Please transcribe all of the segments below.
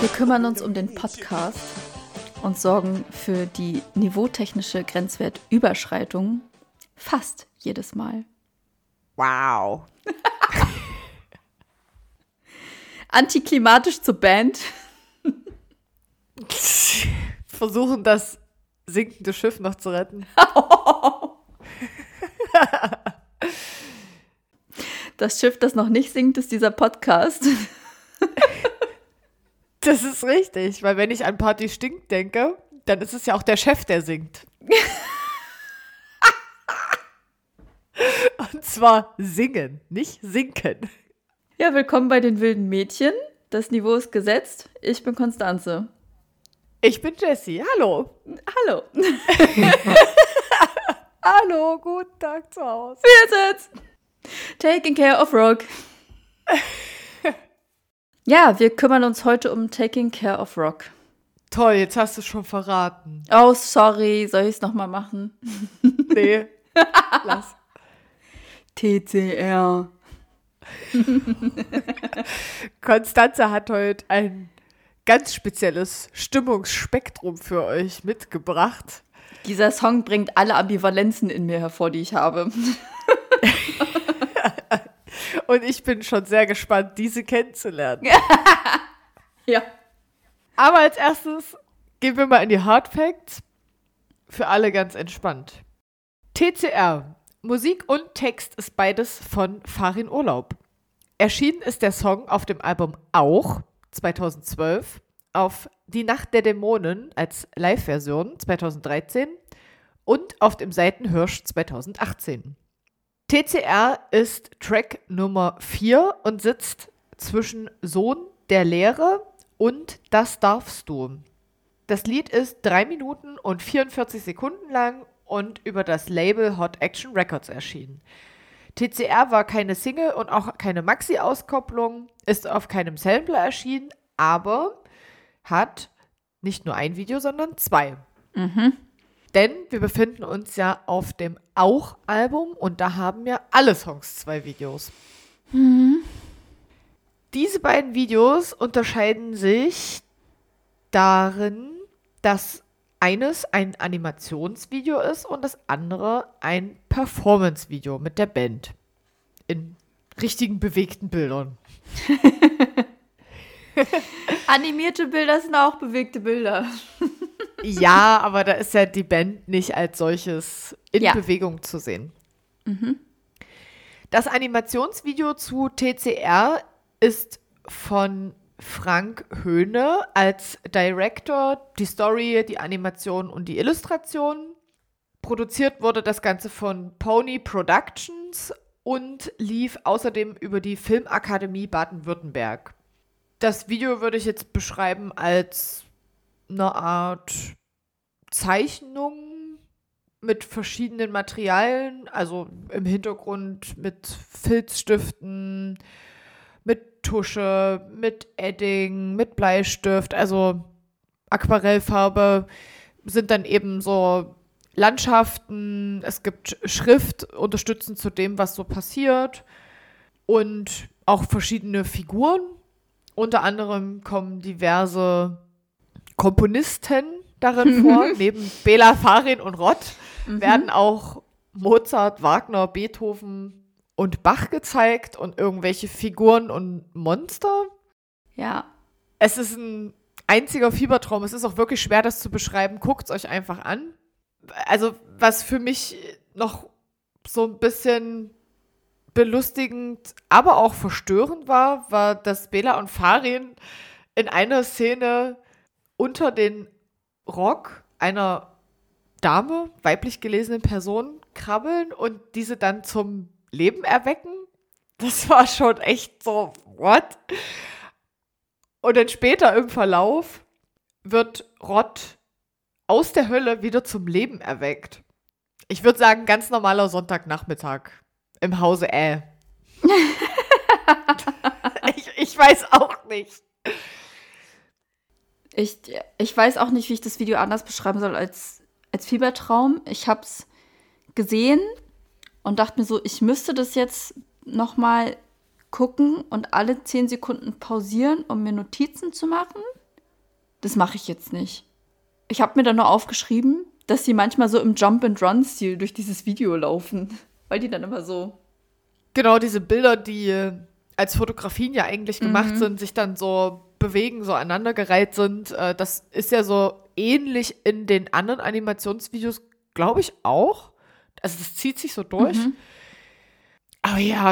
Wir kümmern uns um den Podcast und sorgen für die niveautechnische Grenzwertüberschreitung fast jedes Mal. Wow. Antiklimatisch zur Band. Versuchen, das sinkende Schiff noch zu retten. Das Schiff, das noch nicht sinkt, ist dieser Podcast. Das ist richtig, weil wenn ich an Party stinkt denke, dann ist es ja auch der Chef, der singt. Und zwar singen, nicht sinken. Ja, willkommen bei den wilden Mädchen. Das Niveau ist gesetzt. Ich bin Konstanze. Ich bin Jessie. Hallo. Hallo. Hallo, guten Tag zu Hause. Wir sind's. Taking Care of Rock. Ja, wir kümmern uns heute um Taking Care of Rock. Toll, jetzt hast du es schon verraten. Oh, sorry. Soll ich es nochmal machen? Nee, lass. TCR. Konstanze hat heute ein ganz spezielles Stimmungsspektrum für euch mitgebracht. Dieser Song bringt alle Ambivalenzen in mir hervor, die ich habe. Und ich bin schon sehr gespannt, diese kennenzulernen. Ja. Aber als erstes gehen wir mal in die Hard Facts. Für alle ganz entspannt. TCR. Musik und Text ist beides von Farin Urlaub. Erschienen ist der Song auf dem Album Auch 2012, auf Die Nacht der Dämonen als Live-Version 2013 und auf dem Seitenhirsch 2018. TCR ist Track Nummer 4 und sitzt zwischen Sohn der Lehre und Das darfst du. Das Lied ist 3 Minuten und 44 Sekunden lang und über das Label Hot Action Records erschienen. TCR war keine Single und auch keine Maxi-Auskopplung, ist auf keinem Sampler erschienen, aber hat nicht nur ein Video, sondern 2. Denn wir befinden uns ja auf dem Auch-Album und da haben ja alle Songs 2 Videos. Diese beiden Videos unterscheiden sich darin, dass eines ein Animationsvideo ist und das andere ein Performance-Video mit der Band. In richtigen bewegten Bildern. Animierte Bilder sind auch bewegte Bilder. Ja, aber da ist ja die Band nicht als solches in Ja. Bewegung zu sehen. Das Animationsvideo zu TCR ist von Frank Höhne als Director, die Story, die Animation und die Illustration. Produziert wurde das Ganze von Pony Productions und lief außerdem über die Filmakademie Baden-Württemberg. Das Video würde ich jetzt beschreiben als eine Art Zeichnung mit verschiedenen Materialien, also im Hintergrund mit Filzstiften, mit Tusche, mit Edding, mit Bleistift, also Aquarellfarbe, sind dann eben so Landschaften, es gibt Schrift unterstützend zu dem, was so passiert und auch verschiedene Figuren. Unter anderem kommen diverse Komponisten darin vor, neben Bela, Farin und Rott werden auch Mozart, Wagner, Beethoven und Bach gezeigt und irgendwelche Figuren und Monster. Ja. Es ist ein einziger Fiebertraum. Es ist auch wirklich schwer, das zu beschreiben. Guckt es euch einfach an. Also, was für mich noch so ein bisschen belustigend, aber auch verstörend war, dass Bela und Farin in einer Szene unter den Rock einer Dame, weiblich gelesenen Person, krabbeln und diese dann zum Leben erwecken. Das war schon echt so, what? Und dann später im Verlauf wird Rott aus der Hölle wieder zum Leben erweckt. Ich würde sagen, ganz normaler Sonntagnachmittag im Hause ich weiß auch nicht. Ich weiß auch nicht, wie ich das Video anders beschreiben soll als Fiebertraum. Ich habe es gesehen und dachte mir so, ich müsste das jetzt noch mal gucken und alle 10 Sekunden pausieren, um mir Notizen zu machen. Das mache ich jetzt nicht. Ich habe mir dann nur aufgeschrieben, dass sie manchmal so im Jump-and-Run-Stil durch dieses Video laufen. Weil die dann immer so... Genau, diese Bilder, die als Fotografien ja eigentlich gemacht sind, sich dann so bewegen, so aneinandergereiht sind. Das ist ja so ähnlich in den anderen Animationsvideos, glaube ich, auch. Also das zieht sich so durch. Aber ja,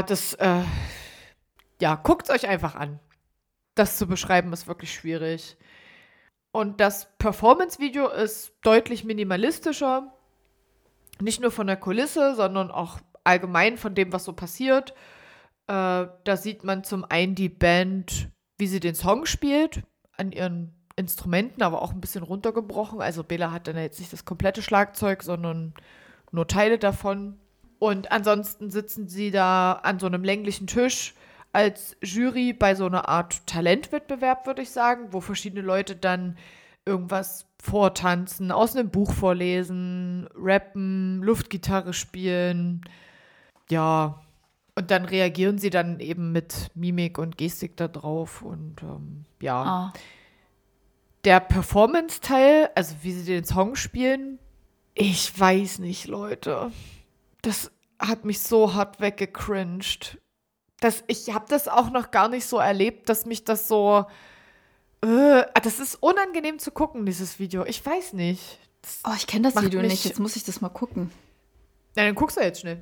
guckt es euch einfach an. Das zu beschreiben ist wirklich schwierig. Und das Performance-Video ist deutlich minimalistischer. Nicht nur von der Kulisse, sondern auch allgemein von dem, was so passiert. Da sieht man zum einen die Band, wie sie den Song spielt, an ihren Instrumenten, aber auch ein bisschen runtergebrochen. Also Bela hat dann jetzt nicht das komplette Schlagzeug, sondern nur Teile davon. Und ansonsten sitzen sie da an so einem länglichen Tisch als Jury bei so einer Art Talentwettbewerb, würde ich sagen, wo verschiedene Leute dann irgendwas vortanzen, aus einem Buch vorlesen, rappen, Luftgitarre spielen. Ja, und dann reagieren sie dann eben mit Mimik und Gestik da drauf. Und Der Performance-Teil, also wie sie den Song spielen, ich weiß nicht, Leute. Das hat mich so hart weggecringed. Ich habe das auch noch gar nicht so erlebt, dass mich das so... das ist unangenehm zu gucken, dieses Video. Ich weiß nicht. Ich kenne das Video nicht. Jetzt muss ich das mal gucken. Ja, dann guckst du jetzt schnell.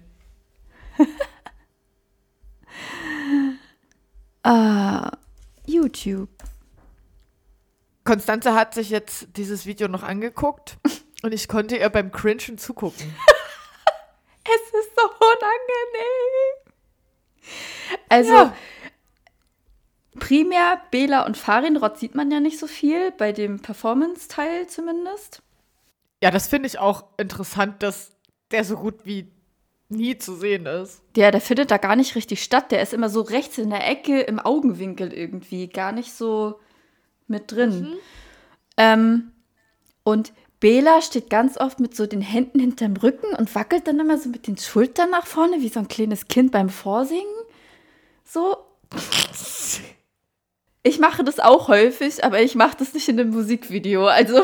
YouTube. Konstanze hat sich jetzt dieses Video noch angeguckt und ich konnte ihr beim Cringen zugucken. Es ist so unangenehm. Also, primär Bela und Farinrod sieht man ja nicht so viel, bei dem Performance-Teil zumindest. Ja, das finde ich auch interessant, dass der so gut wie nie zu sehen ist. Der findet da gar nicht richtig statt. Der ist immer so rechts in der Ecke im Augenwinkel irgendwie, gar nicht so mit drin. Und Bela steht ganz oft mit so den Händen hinterm Rücken und wackelt dann immer so mit den Schultern nach vorne, wie so ein kleines Kind beim Vorsingen. So. Ich mache das auch häufig, aber ich mache das nicht in einem Musikvideo. Also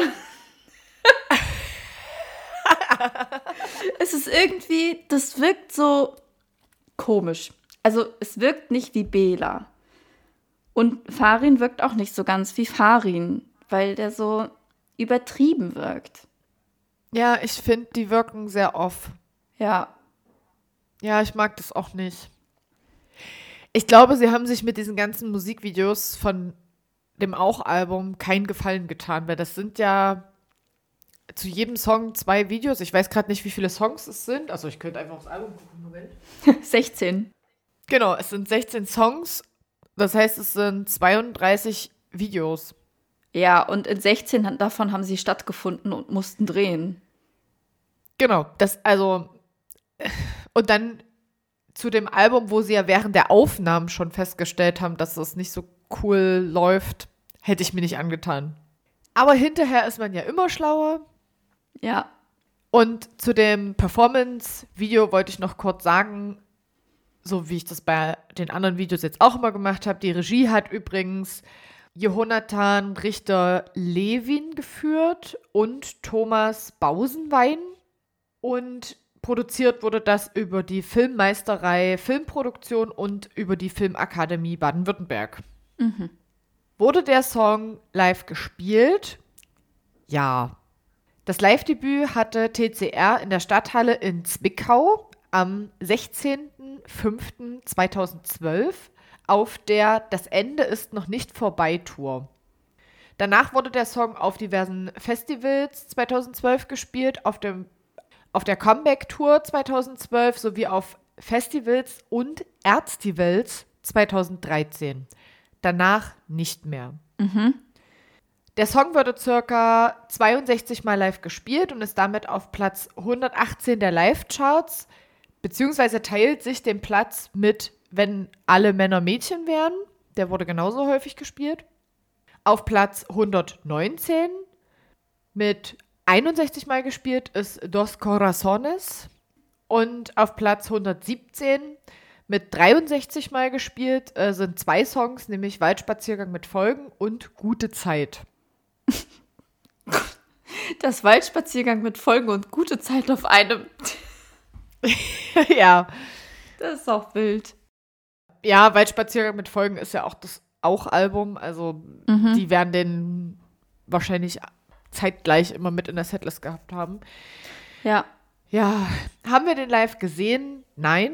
es ist irgendwie, das wirkt so komisch. Also es wirkt nicht wie Bela. Und Farin wirkt auch nicht so ganz wie Farin, weil der so übertrieben wirkt. Ja, ich finde, die wirken sehr off. Ja. Ja, ich mag das auch nicht. Ich glaube, sie haben sich mit diesen ganzen Musikvideos von dem Auch-Album keinen Gefallen getan, weil das sind ja zu jedem Song 2 Videos. Ich weiß gerade nicht, wie viele Songs es sind. Also ich könnte einfach aufs Album gucken. Moment. 16. Genau, es sind 16 Songs. Das heißt, es sind 32 Videos. Ja, und in 16 davon haben sie stattgefunden und mussten drehen. Genau, und dann zu dem Album, wo sie ja während der Aufnahmen schon festgestellt haben, dass es nicht so cool läuft, hätte ich mir nicht angetan. Aber hinterher ist man ja immer schlauer. Ja. Und zu dem Performance-Video wollte ich noch kurz sagen, so wie ich das bei den anderen Videos jetzt auch immer gemacht habe, die Regie hat übrigens Jonathan Richter-Lewin geführt und Thomas Bausenwein. Und produziert wurde das über die Filmmeisterei Filmproduktion und über die Filmakademie Baden-Württemberg. Wurde der Song live gespielt? Ja. Das Live-Debüt hatte TCR in der Stadthalle in Zwickau am 16.05.2012 auf der Das Ende ist noch nicht vorbei Tour. Danach wurde der Song auf diversen Festivals 2012 gespielt, auf der Comeback-Tour 2012 sowie auf Festivals und Erztivals 2013. Danach nicht mehr. Der Song wurde circa 62 Mal live gespielt und ist damit auf Platz 118 der Live-Charts, beziehungsweise teilt sich den Platz mit Wenn alle Männer Mädchen wären. Der wurde genauso häufig gespielt. Auf Platz 119 mit 61 Mal gespielt ist Dos Corazones. Und auf Platz 117 mit 63 Mal gespielt sind 2 Songs, nämlich Waldspaziergang mit Folgen und Gute Zeit. Das Waldspaziergang mit Folgen und gute Zeit auf einem. Ja. Das ist auch wild. Ja, Waldspaziergang mit Folgen ist ja auch das Album. Also die werden den wahrscheinlich zeitgleich immer mit in der Setlist gehabt haben. Ja. Ja, haben wir den live gesehen? Nein.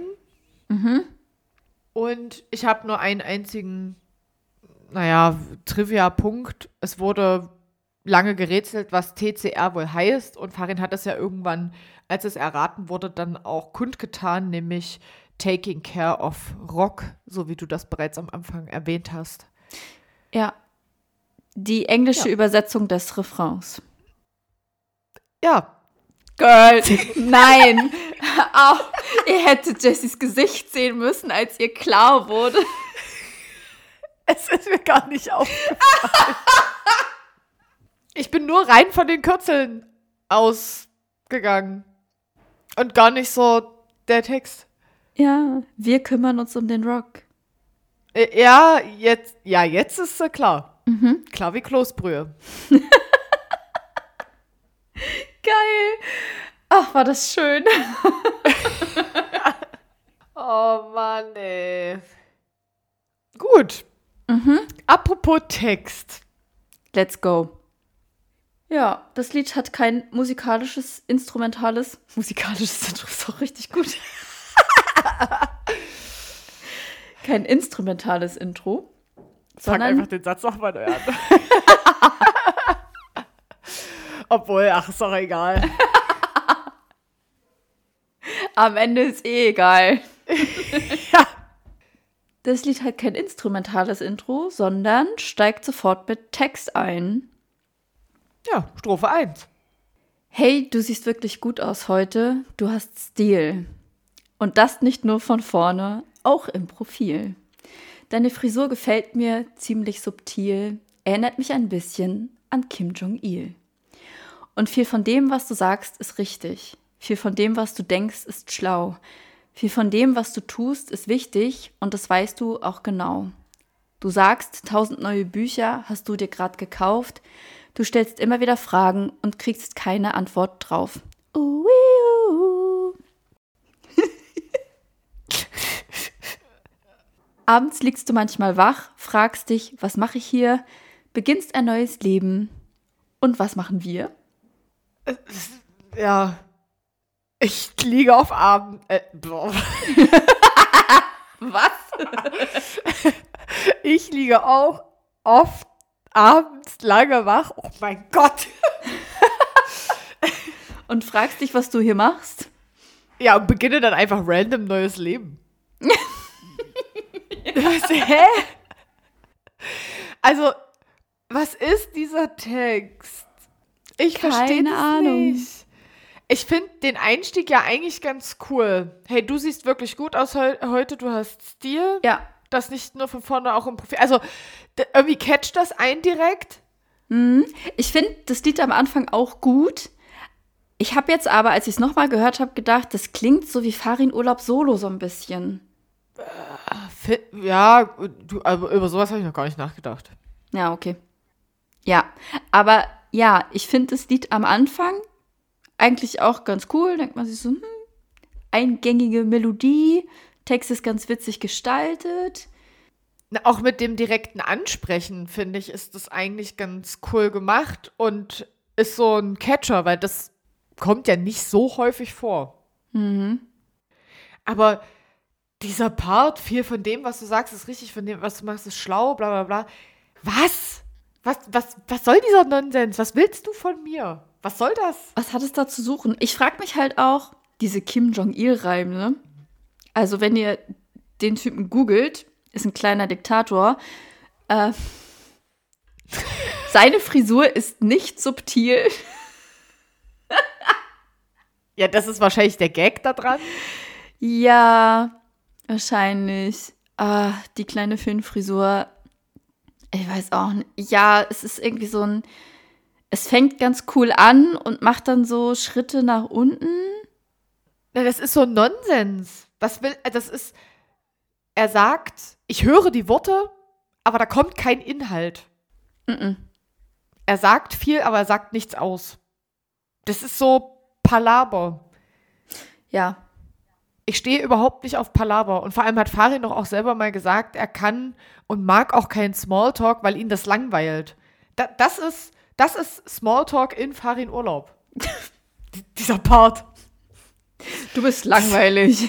Und ich habe nur einen einzigen, Trivia-Punkt. Es wurde lange gerätselt, was TCR wohl heißt. Und Farin hat es ja irgendwann, als es erraten wurde, dann auch kundgetan, nämlich Taking Care of Rock, so wie du das bereits am Anfang erwähnt hast. Ja. Die englische Übersetzung des Refrains. Ja. Girl, nein. Oh, ihr hättet Jessys Gesicht sehen müssen, als ihr klar wurde. Es ist mir gar nicht aufgefallen. Ich bin nur rein von den Kürzeln ausgegangen. Und gar nicht so der Text. Ja, wir kümmern uns um den Rock. Ja, jetzt ist es klar. Klar wie Kloßbrühe. Geil. Ach, war das schön. Oh Mann, ey. Gut. Apropos Text. Let's go. Ja, das Lied hat kein instrumentales Intro, ist auch richtig gut. Kein instrumentales Intro. Sag einfach den Satz nochmal neu an. Obwohl, ist doch egal. Am Ende ist egal. Ja. Das Lied hat kein instrumentales Intro, sondern steigt sofort mit Text ein. Ja, Strophe 1. Hey, du siehst wirklich gut aus heute. Du hast Stil. Und das nicht nur von vorne, auch im Profil. Deine Frisur gefällt mir ziemlich subtil, erinnert mich ein bisschen an Kim Jong-il. Und viel von dem, was du sagst, ist richtig. Viel von dem, was du denkst, ist schlau. Viel von dem, was du tust, ist wichtig und das weißt du auch genau. Du sagst, 1000 neue Bücher hast du dir gerade gekauft. Du stellst immer wieder Fragen und kriegst keine Antwort drauf. Abends liegst du manchmal wach, fragst dich, was mache ich hier, beginnst ein neues Leben. Und was machen wir? Ja. Ich liege auf Abend. Was? Ich liege auch oft abends lange wach. Oh mein Gott. Und fragst dich, was du hier machst? Ja, und beginne dann einfach random neues Leben. Hä? Also, was ist dieser Text? Ich verstehe das nicht. Ich finde den Einstieg ja eigentlich ganz cool. Hey, du siehst wirklich gut aus heute, du hast Stil. Ja. Das nicht nur von vorne, auch im Profil. Also, irgendwie catcht das ein direkt. Ich finde das Lied am Anfang auch gut. Ich habe jetzt aber, als ich es nochmal gehört habe, gedacht, das klingt so wie Farin Urlaub Solo so ein bisschen. Ja, aber über sowas habe ich noch gar nicht nachgedacht. Ja, okay. Ja, aber ja, ich finde das Lied am Anfang eigentlich auch ganz cool. Denkt man sich so, eingängige Melodie, Text ist ganz witzig gestaltet. Auch mit dem direkten Ansprechen, finde ich, ist das eigentlich ganz cool gemacht und ist so ein Catcher, weil das kommt ja nicht so häufig vor. Aber dieser Part, viel von dem, was du sagst, ist richtig, von dem, was du machst, ist schlau, bla bla bla. Was? Was soll dieser Nonsens? Was willst du von mir? Was soll das? Was hat es da zu suchen? Ich frage mich halt auch, diese Kim Jong-il-Reim, ne? Also wenn ihr den Typen googelt, ist ein kleiner Diktator. Seine Frisur ist nicht subtil. Ja, das ist wahrscheinlich der Gag da dran. Ja, wahrscheinlich. Die kleine Finn-Frisur. Ich weiß auch nicht. Ja, es ist irgendwie so ein. Es fängt ganz cool an und macht dann so Schritte nach unten. Na, das ist so ein Nonsens. Er sagt, ich höre die Worte, aber da kommt kein Inhalt. er sagt viel, aber er sagt nichts aus. Das ist so Palaver. Ja. Ich stehe überhaupt nicht auf Palaver. Und vor allem hat Farin doch auch selber mal gesagt, er kann und mag auch keinen Smalltalk, weil ihn das langweilt. Das ist Smalltalk in Farin Urlaub. Dieser Part. Du bist langweilig.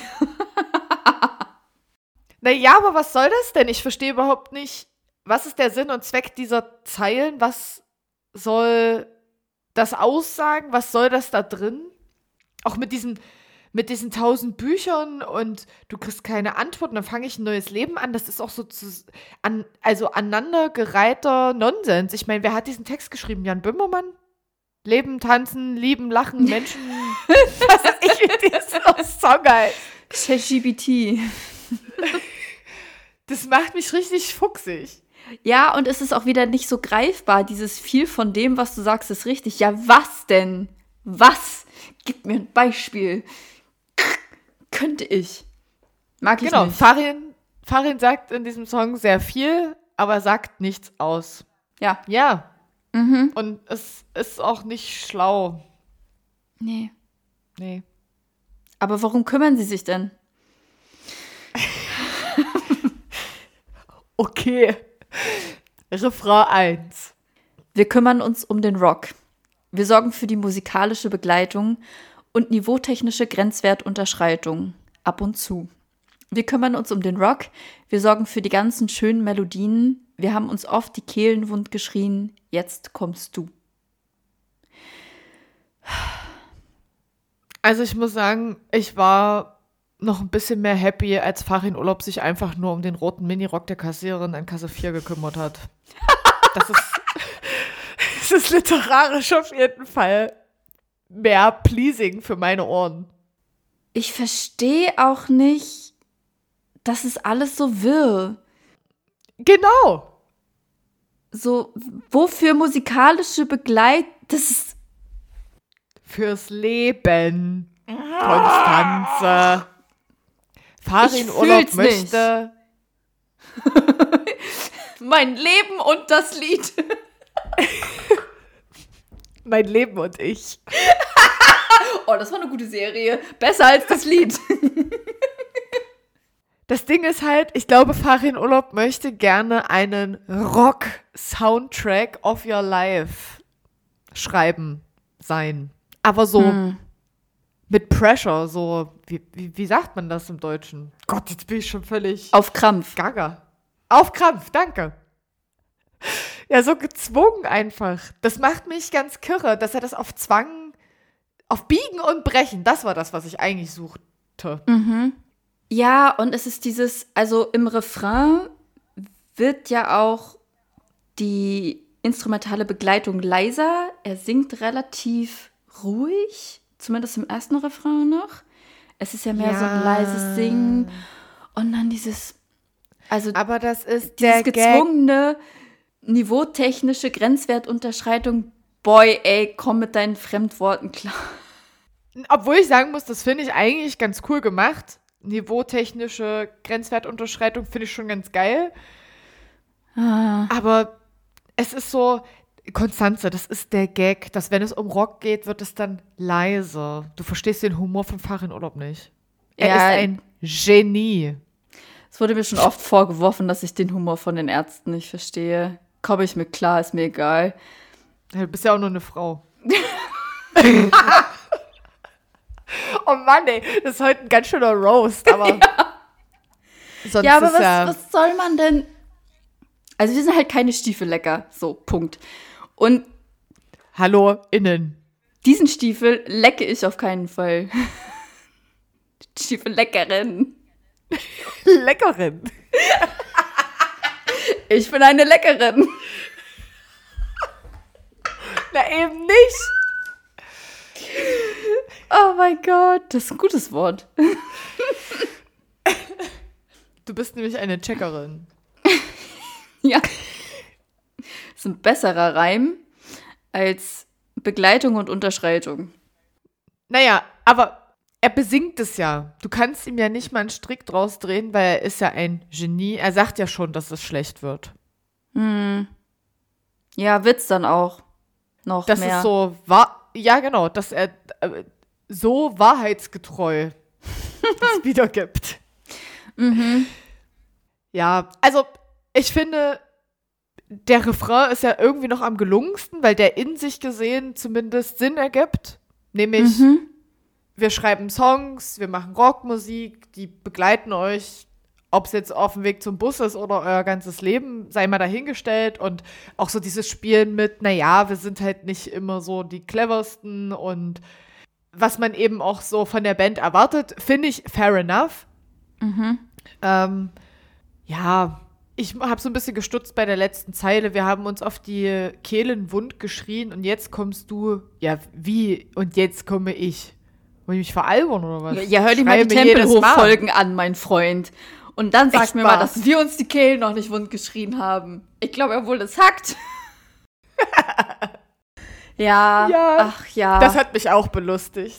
Naja, aber was soll das denn? Ich verstehe überhaupt nicht, was ist der Sinn und Zweck dieser Zeilen? Was soll das aussagen? Was soll das da drin? Auch mit diesen 1000 Büchern und du kriegst keine Antworten, dann fange ich ein neues Leben an. Das ist auch so aneinandergereihter Nonsens. Ich meine, wer hat diesen Text geschrieben? Jan Böhmermann? Leben, tanzen, lieben, lachen, Menschen. Was weiß ich, wie dieser Song heißt. ChatGPT. Das macht mich richtig fuchsig. Ja, und es ist auch wieder nicht so greifbar. Dieses viel von dem, was du sagst, ist richtig. Ja, was denn? Was? Gib mir ein Beispiel. Könnte ich. Mag ich Genau, nicht. Farin sagt in diesem Song sehr viel, aber sagt nichts aus. Ja. Ja. Mhm. Und es ist auch nicht schlau. Nee. Nee. Aber warum kümmern sie sich denn? Okay. Refrain 1. Wir kümmern uns um den Rock. Wir sorgen für die musikalische Begleitung und niveautechnische Grenzwertunterschreitung. Ab und zu. Wir kümmern uns um den Rock. Wir sorgen für die ganzen schönen Melodien. Wir haben uns oft die Kehlen wund geschrien. Jetzt kommst du. Also ich muss sagen, ich war noch ein bisschen mehr happy, als Farin Urlaub sich einfach nur um den roten Minirock der Kassiererin an Kasse 4 gekümmert hat. Das ist literarisch auf jeden Fall mehr pleasing für meine Ohren. Ich verstehe auch nicht, das ist alles so wirr. Genau. So, wofür musikalische Das ist Fürs Leben. Konstanze. Farin Urlaub möchte. Mein Leben und das Lied. Mein Leben und ich. Oh, das war eine gute Serie. Besser als das Lied. Das Ding ist halt, ich glaube, Farin Urlaub möchte gerne einen Rock-Soundtrack of your life schreiben sein. Aber so mit Pressure, so, wie sagt man das im Deutschen? Gott, jetzt bin ich schon völlig Auf Krampf. gaga. Auf Krampf, danke. Ja, so gezwungen einfach. Das macht mich ganz kirre, dass er das auf Zwang, auf Biegen und Brechen, das war das, was ich eigentlich suchte. Ja, und es ist also im Refrain wird ja auch die instrumentale Begleitung leiser. Er singt relativ ruhig, zumindest im ersten Refrain noch. Es ist ja mehr so ein leises Singen. Und dann Aber das ist dieses der gezwungene, niveautechnische Grenzwertunterschreitung. Boy, ey, komm mit deinen Fremdworten klar. Obwohl ich sagen muss, das finde ich eigentlich ganz cool gemacht. Niveautechnische Grenzwertunterschreitung finde ich schon ganz geil. Aber es ist so, Konstanze, das ist der Gag, dass wenn es um Rock geht, wird es dann leise. Du verstehst den Humor von Farin Urlaub nicht. Er ist ein Genie. Es wurde mir schon oft vorgeworfen, dass ich den Humor von den Ärzten nicht verstehe. Komme ich mit klar, ist mir egal. Du bist ja auch nur eine Frau. Oh Mann, ey, das ist heute ein ganz schöner Roast, aber sonst Ja, aber ist was soll man denn? Also wir sind halt keine Stiefellecker, so, Punkt. Und Hallo, innen. diesen Stiefel lecke ich auf keinen Fall. Stiefelleckerin. Leckerin. Ich bin eine Leckerin. Na eben nicht. Oh mein Gott, das ist ein gutes Wort. Du bist nämlich eine Checkerin. Ja. Das ist ein besserer Reim als Begleitung und Unterschreitung. Naja, aber er besingt es ja. Du kannst ihm ja nicht mal einen Strick draus drehen, weil er ist ja ein Genie. Er sagt ja schon, dass es schlecht wird. Ja, wird's dann auch. noch das mehr. ist so, ja genau, dass er so wahrheitsgetreu das wiedergibt. Ja, also ich finde, der Refrain ist ja irgendwie noch am gelungensten, weil der in sich gesehen zumindest Sinn ergibt. Nämlich, wir schreiben Songs, wir machen Rockmusik, die begleiten euch, ob es jetzt auf dem Weg zum Bus ist oder euer ganzes Leben, sei mal dahingestellt. Und auch so dieses Spielen mit, naja, wir sind halt nicht immer so die cleversten und was man eben auch so von der Band erwartet, finde ich fair enough. Ja, ich habe so ein bisschen gestutzt bei der letzten Zeile. Wir haben uns auf die Kehlen wund geschrien und jetzt kommst du. Ja, wie? Und jetzt komme ich. Wollen ich mich veralbern oder was? Ja, hör dir mal die Tempelhof-Folgen an, mein Freund. Und dann sag mir mal, dass wir uns die Kehlen noch nicht wund geschrien haben. Ich glaube ja wohl, das hackt. Ja, ach ja. Das hat mich auch belustigt.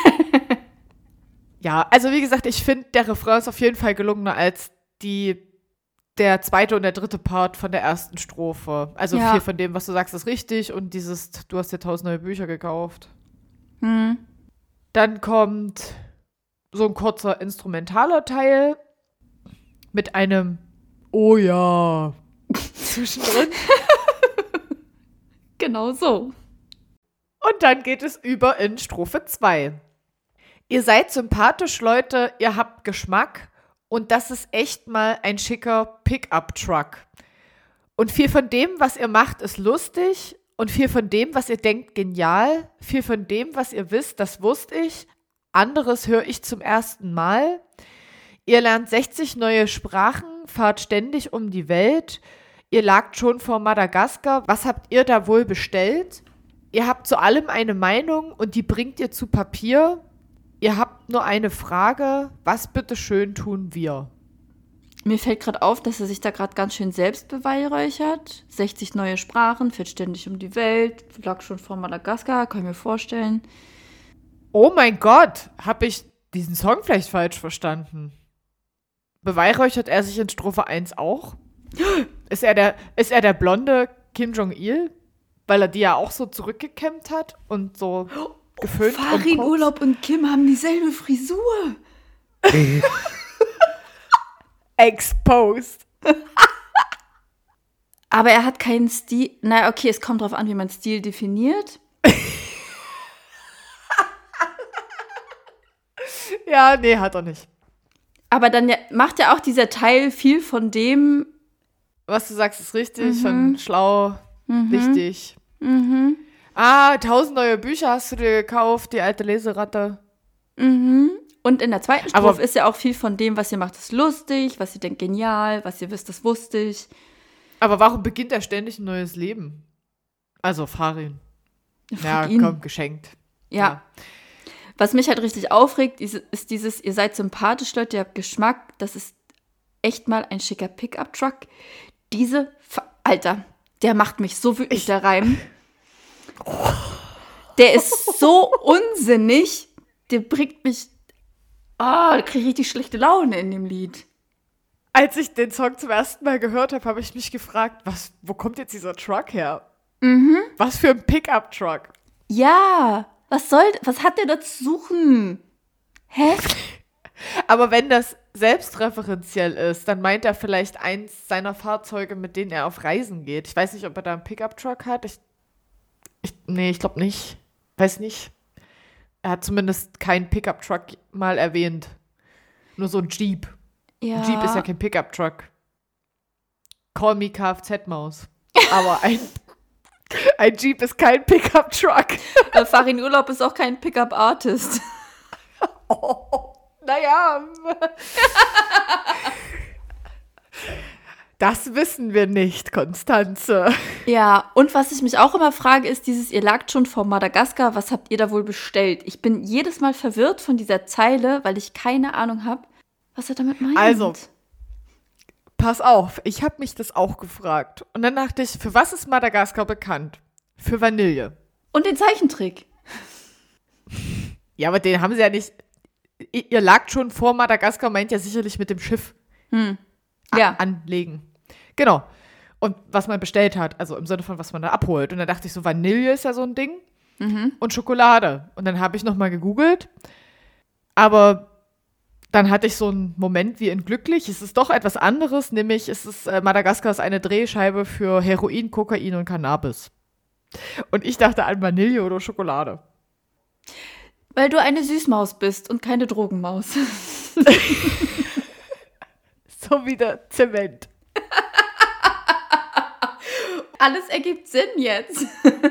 Ja, also wie gesagt, ich finde, der Refrain ist auf jeden Fall gelungener als der zweite und der dritte Part von der ersten Strophe. Also viel von dem, was du sagst, ist richtig und du hast dir 1000 neue Bücher gekauft. Dann kommt so ein kurzer instrumentaler Teil mit einem Oh ja zwischendrin. Genau so. Und dann geht es über in Strophe 2. Ihr seid sympathisch, Leute, ihr habt Geschmack und das ist echt mal ein schicker Pickup-Truck. Und viel von dem, was ihr macht, ist lustig und viel von dem, was ihr denkt, genial. Viel von dem, was ihr wisst, das wusste ich. Anderes höre ich zum ersten Mal. Ihr lernt 60 neue Sprachen, fahrt ständig um die Welt. Ihr lagt schon vor Madagaskar. Was habt ihr da wohl bestellt? Ihr habt zu allem eine Meinung und die bringt ihr zu Papier. Ihr habt nur eine Frage. Was bitteschön tun wir? Mir fällt gerade auf, dass er sich da gerade ganz schön selbst beweihräuchert. 60 neue Sprachen, fährt ständig um die Welt, lag schon vor Madagaskar, kann ich mir vorstellen. Oh mein Gott, habe ich diesen Song vielleicht falsch verstanden? Beweihräuchert er sich in Strophe 1 auch? Ist er der blonde Kim Jong-il? Weil er die ja auch so zurückgekämmt hat und so geföhnt. Farin Urlaub und Kim haben dieselbe Frisur. Exposed. Aber er hat keinen Stil. Na, okay, es kommt drauf an, wie man Stil definiert. Ja, nee, hat er nicht. Aber dann macht ja auch dieser Teil viel von dem. Was du sagst, ist richtig, von schlau, wichtig. 1000 neue Bücher hast du dir gekauft, die alte Leseratte. Und in der zweiten Strophe ist ja auch viel von dem, was ihr macht, ist lustig, was ihr denkt, genial, was ihr wisst, das wusste ich. Aber warum beginnt er ständig ein neues Leben? Also Farin. Ja, komm, geschenkt. Ja. Was mich halt richtig aufregt, ist dieses, ihr seid sympathisch, Leute, ihr habt Geschmack, das ist echt mal ein schicker Pickup-Truck. Alter, der macht mich so wütend, der Reim. Der ist so unsinnig, der bringt mich, da kriege ich richtig schlechte Laune in dem Lied. Als ich den Song zum ersten Mal gehört habe, habe ich mich gefragt, wo kommt jetzt dieser Truck her? Was für ein Pickup-Truck? Ja, was hat der da zu suchen? Hä? Aber wenn das selbstreferenziell ist, dann meint er vielleicht eins seiner Fahrzeuge, mit denen er auf Reisen geht. Ich weiß nicht, ob er da einen Pickup-Truck hat. Ich glaube nicht. Weiß nicht. Er hat zumindest keinen Pickup-Truck mal erwähnt. Nur so ein Jeep. Ja. Ein Jeep ist ja kein Pickup-Truck. Call me Kfz-Maus. Aber ein Jeep ist kein Pickup-Truck. Farin Urlaub ist auch kein Pickup-Artist. Naja. Das wissen wir nicht, Konstanze. Ja, und was ich mich auch immer frage, ist ihr lagt schon vor Madagaskar, was habt ihr da wohl bestellt? Ich bin jedes Mal verwirrt von dieser Zeile, weil ich keine Ahnung habe, was er damit meint. Also, pass auf, ich habe mich das auch gefragt. Und dann dachte ich, für was ist Madagaskar bekannt? Für Vanille. Und den Zeichentrick. Ja, aber den haben sie ja nicht. Ihr lagt schon vor Madagaskar, meint ja sicherlich mit dem Schiff Ja. anlegen. Genau. Und was man bestellt hat, also im Sinne von, was man da abholt. Und dann dachte ich so, Vanille ist ja so ein Ding und Schokolade. Und dann habe ich nochmal gegoogelt. Aber dann hatte ich so einen Moment wie in Glücklich. Es ist doch etwas anderes, nämlich Madagaskar ist eine Drehscheibe für Heroin, Kokain und Cannabis. Und ich dachte an Vanille oder Schokolade. Weil du eine Süßmaus bist und keine Drogenmaus. So wie der Zement. Alles ergibt Sinn jetzt.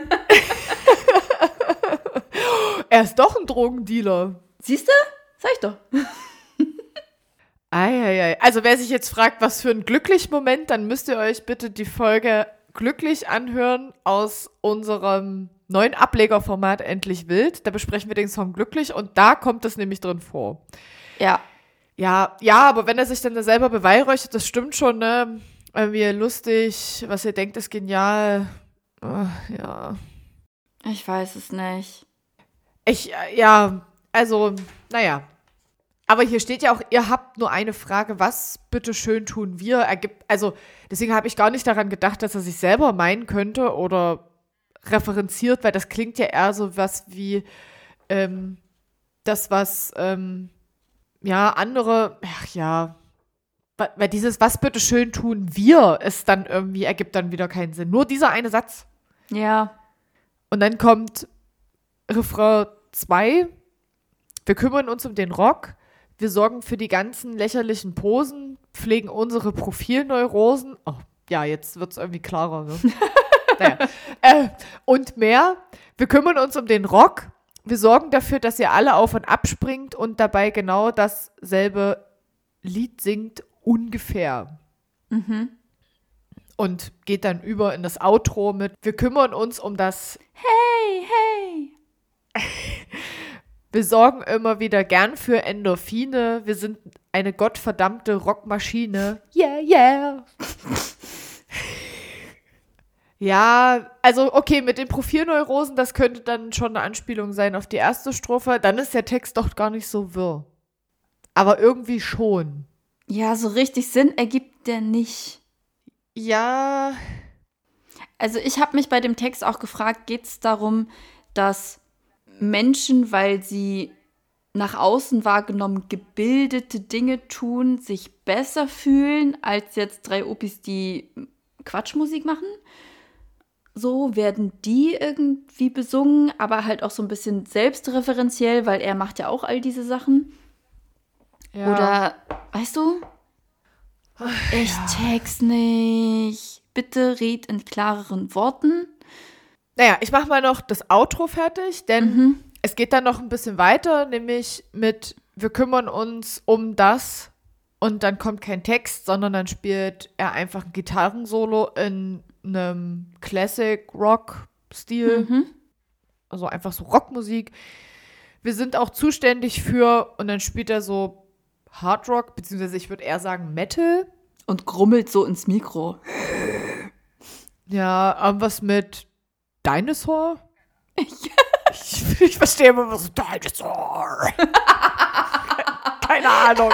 Er ist doch ein Drogendealer. Siehst du? Sag ich doch. Eieiei. Also wer sich jetzt fragt, was für ein Glücklich-Moment, dann müsst ihr euch bitte die Folge Glücklich anhören aus unserem neuen Ablegerformat Endlich Wild. Da besprechen wir den Song Glücklich und da kommt es nämlich drin vor. Ja. Ja, aber wenn er sich dann da selber beweihräuchert, das stimmt schon, ne? Irgendwie lustig, was ihr denkt, ist genial. Ja. Ich weiß es nicht. Naja. Aber hier steht ja auch, ihr habt nur eine Frage, was bitteschön tun wir? Deswegen habe ich gar nicht daran gedacht, dass er sich selber meinen könnte oder referenziert, weil das klingt ja eher so was wie das, was andere, weil dieses was bitteschön tun wir, es dann irgendwie ergibt dann wieder keinen Sinn. Nur dieser eine Satz. Ja. Und dann kommt Refrain 2. Wir kümmern uns um den Rock. Wir sorgen für die ganzen lächerlichen Posen, pflegen unsere Profilneurosen. Oh, ja, jetzt wird es irgendwie klarer. Ne? Naja. Und mehr. Wir kümmern uns um den Rock. Wir sorgen dafür, dass ihr alle auf und abspringt und dabei genau dasselbe Lied singt, ungefähr. Und geht dann über in das Outro mit: Wir kümmern uns um das Hey, hey. Wir sorgen immer wieder gern für Endorphine. Wir sind eine gottverdammte Rockmaschine. Yeah, yeah. Ja, also okay, mit den Profilneurosen, das könnte dann schon eine Anspielung sein auf die erste Strophe. Dann ist der Text doch gar nicht so wirr. Aber irgendwie schon. Ja, so richtig Sinn ergibt der nicht. Ja. Also ich habe mich bei dem Text auch gefragt, geht es darum, dass Menschen, weil sie nach außen wahrgenommen gebildete Dinge tun, sich besser fühlen als jetzt 3 Opis, die Quatschmusik machen? So werden die irgendwie besungen, aber halt auch so ein bisschen selbstreferenziell, weil er macht ja auch all diese Sachen. Ja. Oder, weißt du? Ich check's nicht. Bitte red in klareren Worten. Naja, ich mache mal noch das Outro fertig, denn es geht dann noch ein bisschen weiter, nämlich mit wir kümmern uns um das und dann kommt kein Text, sondern dann spielt er einfach ein Gitarrensolo in einem Classic-Rock-Stil. Also einfach so Rockmusik. Wir sind auch zuständig für, und dann spielt er so Hardrock, beziehungsweise ich würde eher sagen Metal. Und grummelt so ins Mikro. Ja, was mit Dinosaur? Ich verstehe immer so Dinosaur. Keine Ahnung.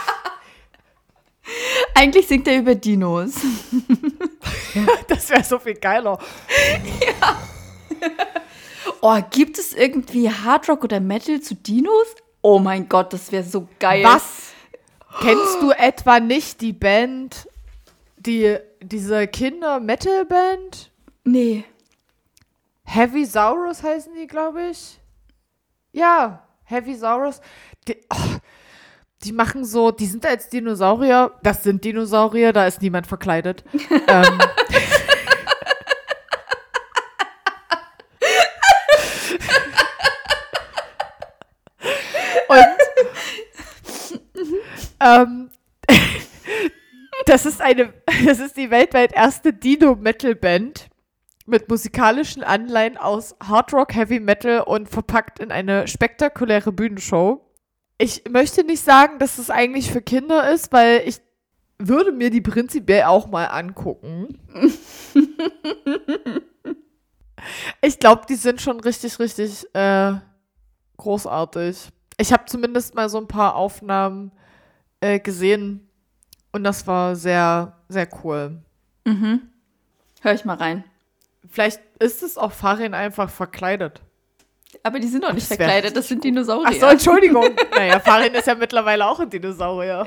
Eigentlich singt er über Dinos. Das wäre so viel geiler. Ja. Oh, gibt es irgendwie Hardrock oder Metal zu Dinos? Oh mein Gott, das wäre so geil. Was? Kennst du etwa nicht die Band, diese Kinder-Metal-Band? Nee. Heavy Saurus heißen die, glaube ich. Ja, Heavy Saurus. Die machen so, die sind als Dinosaurier. Das sind Dinosaurier, da ist niemand verkleidet. Das ist die weltweit erste Dino-Metal-Band mit musikalischen Anleihen aus Hardrock, Heavy Metal und verpackt in eine spektakuläre Bühnenshow. Ich möchte nicht sagen, dass es eigentlich für Kinder ist, weil ich würde mir die prinzipiell auch mal angucken. Ich glaube, die sind schon richtig, richtig großartig. Ich habe zumindest mal so ein paar Aufnahmen gesehen und das war sehr, sehr cool. Hör ich mal rein. Vielleicht ist es auch Farin einfach verkleidet. Aber die sind doch nicht verkleidet, das sind Dinosaurier. Ach so, Entschuldigung. Naja, Farin ist ja mittlerweile auch ein Dinosaurier.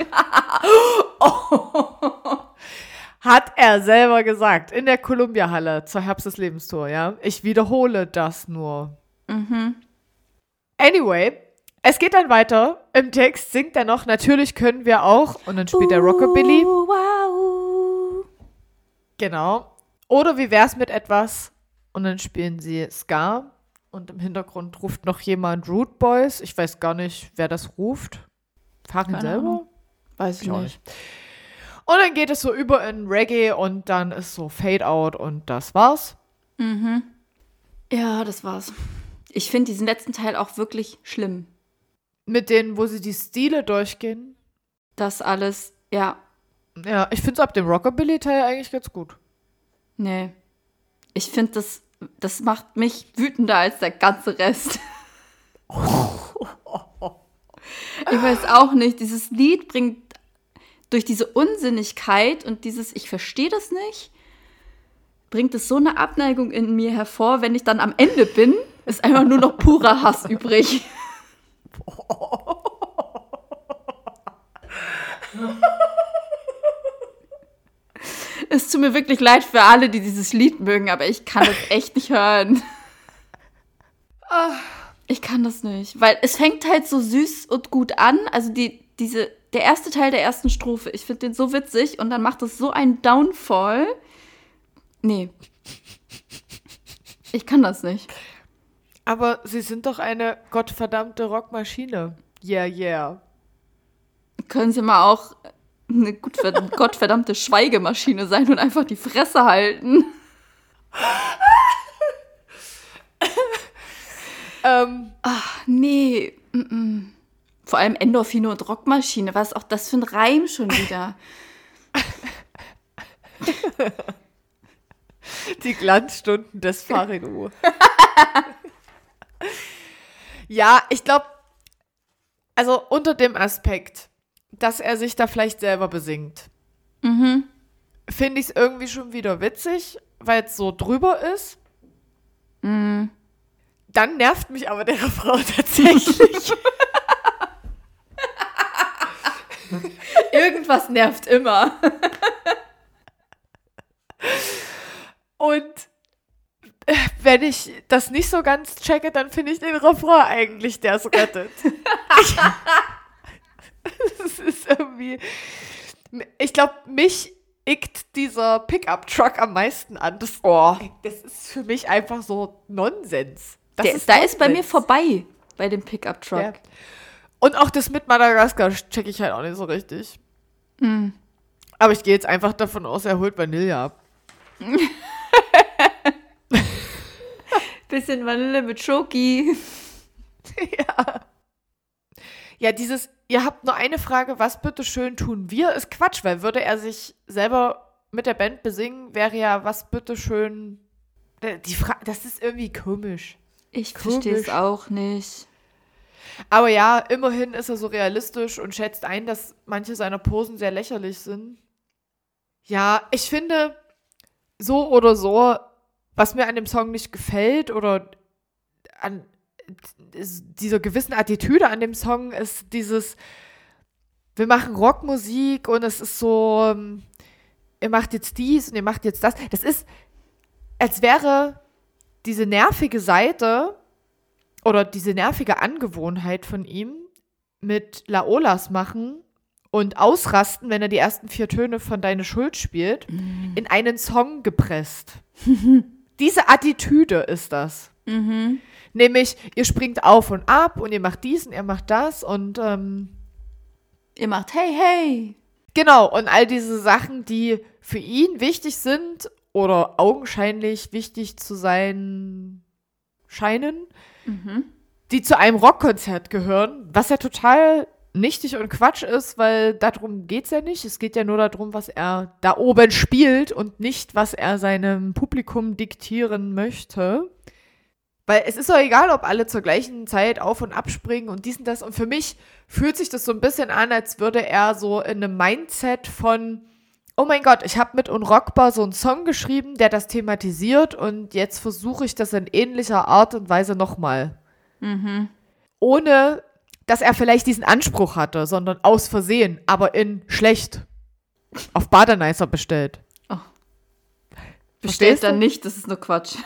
Hat er selber gesagt, in der Columbia-Halle zur Herbst des Lebens-Tour, ja. Ich wiederhole das nur. Anyway, es geht dann weiter. Im Text singt er noch, natürlich können wir auch. Und dann spielt er Rockabilly. Wow. Genau. Oder wie wär's mit etwas? Und dann spielen sie Ska. Und im Hintergrund ruft noch jemand Root Boys. Ich weiß gar nicht, wer das ruft. Farin selber? Weiß ich nicht. Und dann geht es so über in Reggae und dann ist so Fade Out und das war's. Ja, das war's. Ich finde diesen letzten Teil auch wirklich schlimm. Mit denen, wo sie die Stile durchgehen. Das alles, ja. Ja, ich finde es ab dem Rockabilly-Teil eigentlich ganz gut. Nee. Ich finde, das macht mich wütender als der ganze Rest. Ich weiß auch nicht, dieses Lied bringt durch diese Unsinnigkeit und dieses ich verstehe das nicht, bringt es so eine Abneigung in mir hervor, wenn ich dann am Ende bin, ist einfach nur noch purer Hass übrig. Es tut mir wirklich leid für alle, die dieses Lied mögen, aber ich kann das echt nicht hören. Ich kann das nicht, weil es fängt halt so süß und gut an. Also der erste Teil der ersten Strophe, ich finde den so witzig und dann macht es so einen Downfall. Nee. Ich kann das nicht. Aber sie sind doch eine gottverdammte Rockmaschine. Yeah, yeah. Können sie mal auch eine gottverdammte Schweigemaschine sein und einfach die Fresse halten? Ach, nee. Vor allem Endorphine und Rockmaschine. Was ist auch das für ein Reim schon wieder? Die Glanzstunden des Farin. Ja, ich glaube, also unter dem Aspekt, dass er sich da vielleicht selber besingt, finde ich es irgendwie schon wieder witzig, weil es so drüber ist. Dann nervt mich aber der Refrain tatsächlich. Irgendwas nervt immer. Und wenn ich das nicht so ganz checke, dann finde ich den Refrain eigentlich, der es rettet. Das ist irgendwie... Ich glaube, mich ickt dieser Pickup-Truck am meisten an. Das ist für mich einfach so Nonsens. Da ist bei mir vorbei, bei dem Pickup-Truck. Ja. Und auch das mit Madagaskar checke ich halt auch nicht so richtig. Aber ich gehe jetzt einfach davon aus, er holt Vanille ab. Bisschen Vanille mit Schoki. Ja. Ja, ihr habt nur eine Frage, was bitteschön tun wir, ist Quatsch, weil würde er sich selber mit der Band besingen, wäre ja was bitteschön, das ist irgendwie komisch. Ich verstehe es auch nicht. Aber ja, immerhin ist er so realistisch und schätzt ein, dass manche seiner Posen sehr lächerlich sind. Ja, ich finde, so oder so, was mir an dem Song nicht gefällt oder an dieser gewissen Attitüde an dem Song ist dieses, wir machen Rockmusik und es ist so, ihr macht jetzt dies und ihr macht jetzt das. Das ist, als wäre diese nervige Seite oder diese nervige Angewohnheit von ihm mit Laolas machen und ausrasten, wenn er die ersten 4 Töne von Deine Schuld spielt, in einen Song gepresst. Diese Attitüde ist das. Nämlich, ihr springt auf und ab und ihr macht dies und ihr macht das und ihr macht hey, hey. Genau, und all diese Sachen, die für ihn wichtig sind oder augenscheinlich wichtig zu sein scheinen, die zu einem Rockkonzert gehören, was ja total nichtig und Quatsch ist, weil darum geht's ja nicht. Es geht ja nur darum, was er da oben spielt und nicht, was er seinem Publikum diktieren möchte. Weil es ist doch egal, ob alle zur gleichen Zeit auf- und abspringen und dies und das. Und für mich fühlt sich das so ein bisschen an, als würde er so in einem Mindset von Oh mein Gott, ich habe mit Unrockbar so einen Song geschrieben, der das thematisiert und jetzt versuche ich das in ähnlicher Art und Weise nochmal. Ohne, dass er vielleicht diesen Anspruch hatte, sondern aus Versehen, aber in schlecht. Auf Badenicer bestellt. Oh. Verstehst Bestellt du? dann nicht, das ist nur Quatsch.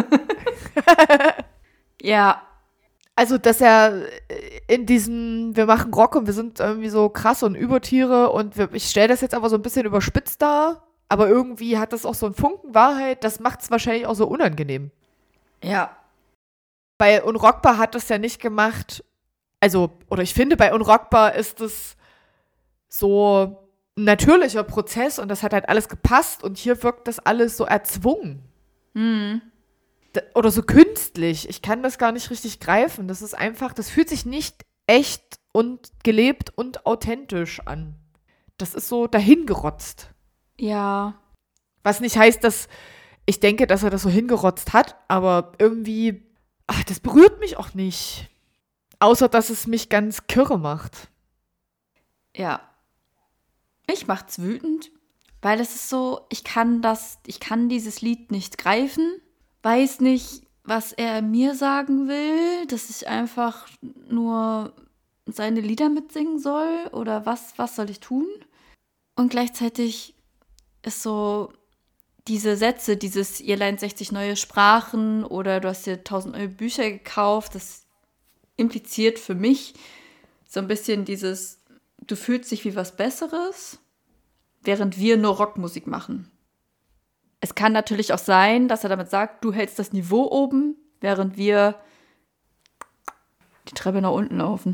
Ja, Also, dass er in diesem, wir machen Rock und wir sind irgendwie so krass und Übertiere und ich stelle das jetzt aber so ein bisschen überspitzt dar, aber irgendwie hat das auch so einen Funken Wahrheit, das macht es wahrscheinlich auch so unangenehm. ja, Bei Unrockbar hat das ja nicht gemacht, also, oder ich finde, bei Unrockbar ist es so ein natürlicher Prozess und das hat halt alles gepasst und hier wirkt das alles so erzwungen. Oder so künstlich. Ich kann das gar nicht richtig greifen. Das ist einfach, das fühlt sich nicht echt und gelebt und authentisch an. Das ist so dahingerotzt. ja. Was nicht heißt, dass ich denke, dass er das so hingerotzt hat, aber irgendwie, das berührt mich auch nicht. Außer, dass es mich ganz kirre macht. Ja. Mich macht's wütend, weil es ist so, ich kann dieses Lied nicht greifen, weiß nicht, was er mir sagen will, dass ich einfach nur seine Lieder mitsingen soll oder was soll ich tun? Und gleichzeitig ist so diese Sätze, dieses ihr lernt 60 neue Sprachen oder du hast dir 1000 neue Bücher gekauft, das impliziert für mich so ein bisschen dieses, du fühlst dich wie was Besseres, während wir nur Rockmusik machen. Es kann natürlich auch sein, dass er damit sagt, du hältst das Niveau oben, während wir die Treppe nach unten laufen.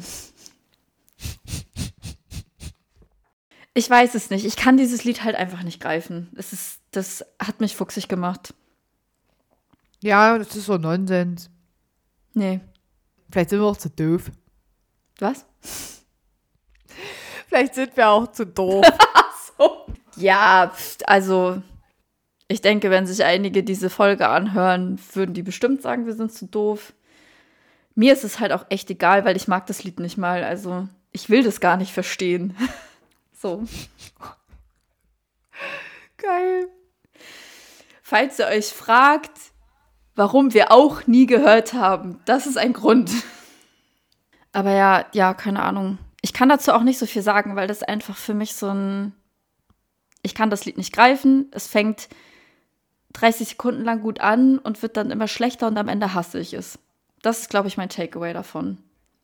Ich weiß es nicht. Ich kann dieses Lied halt einfach nicht greifen. Das hat mich fuchsig gemacht. Ja, das ist so Nonsens. Nee. Vielleicht sind wir auch zu doof. Was? Vielleicht sind wir auch zu doof. Ja, also ich denke, wenn sich einige diese Folge anhören, würden die bestimmt sagen, wir sind zu doof. Mir ist es halt auch echt egal, weil ich mag das Lied nicht mal. Also ich will das gar nicht verstehen. So. Geil. Falls ihr euch fragt, warum wir auch nie gehört haben, das ist ein Grund. Aber ja, keine Ahnung. Ich kann dazu auch nicht so viel sagen, weil das einfach für mich so ein... Ich kann das Lied nicht greifen. Es fängt 30 Sekunden lang gut an und wird dann immer schlechter und am Ende hasse ich es. Das ist, glaube ich, mein Takeaway davon.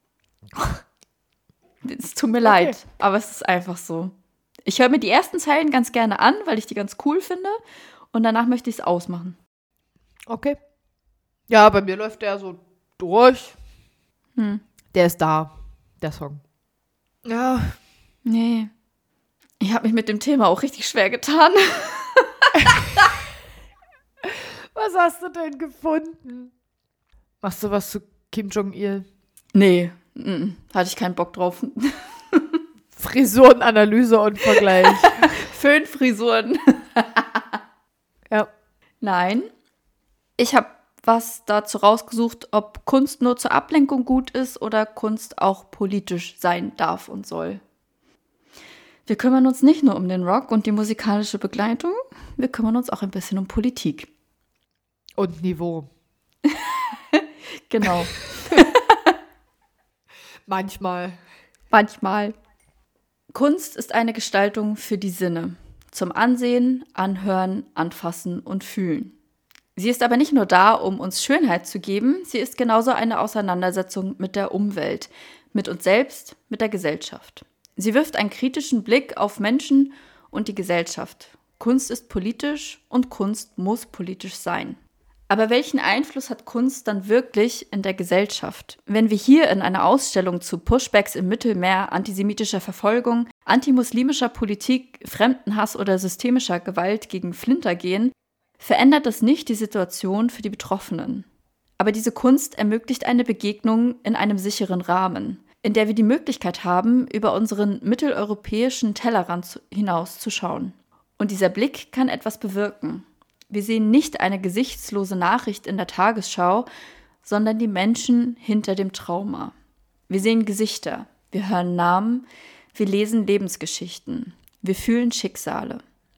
Es tut mir leid, aber es ist einfach so. Ich höre mir die ersten Zeilen ganz gerne an, weil ich die ganz cool finde. Und danach möchte ich es ausmachen. Okay. Ja, bei mir läuft der so durch. Der ist da, der Song. Ja. Nee. Ich habe mich mit dem Thema auch richtig schwer getan. Was hast du denn gefunden? Machst du was zu Kim Jong-il? Nee, hatte ich keinen Bock drauf. Frisurenanalyse und Vergleich. Föhnfrisuren. Ja. Nein. Ich habe was dazu rausgesucht, ob Kunst nur zur Ablenkung gut ist oder Kunst auch politisch sein darf und soll. Wir kümmern uns nicht nur um den Rock und die musikalische Begleitung, wir kümmern uns auch ein bisschen um Politik. Und Niveau. Genau. Manchmal. Kunst ist eine Gestaltung für die Sinne. Zum Ansehen, Anhören, Anfassen und Fühlen. Sie ist aber nicht nur da, um uns Schönheit zu geben, sie ist genauso eine Auseinandersetzung mit der Umwelt, mit uns selbst, mit der Gesellschaft. Sie wirft einen kritischen Blick auf Menschen und die Gesellschaft. Kunst ist politisch und Kunst muss politisch sein. Aber welchen Einfluss hat Kunst dann wirklich in der Gesellschaft? Wenn wir hier in einer Ausstellung zu Pushbacks im Mittelmeer, antisemitischer Verfolgung, antimuslimischer Politik, Fremdenhass oder systemischer Gewalt gegen Flinter gehen, verändert das nicht die Situation für die Betroffenen. Aber diese Kunst ermöglicht eine Begegnung in einem sicheren Rahmen, in der wir die Möglichkeit haben, über unseren mitteleuropäischen Tellerrand hinauszuschauen. Und dieser Blick kann etwas bewirken. Wir sehen nicht eine gesichtslose Nachricht in der Tagesschau, sondern die Menschen hinter dem Trauma. Wir sehen Gesichter, wir hören Namen, wir lesen Lebensgeschichten, wir fühlen Schicksale.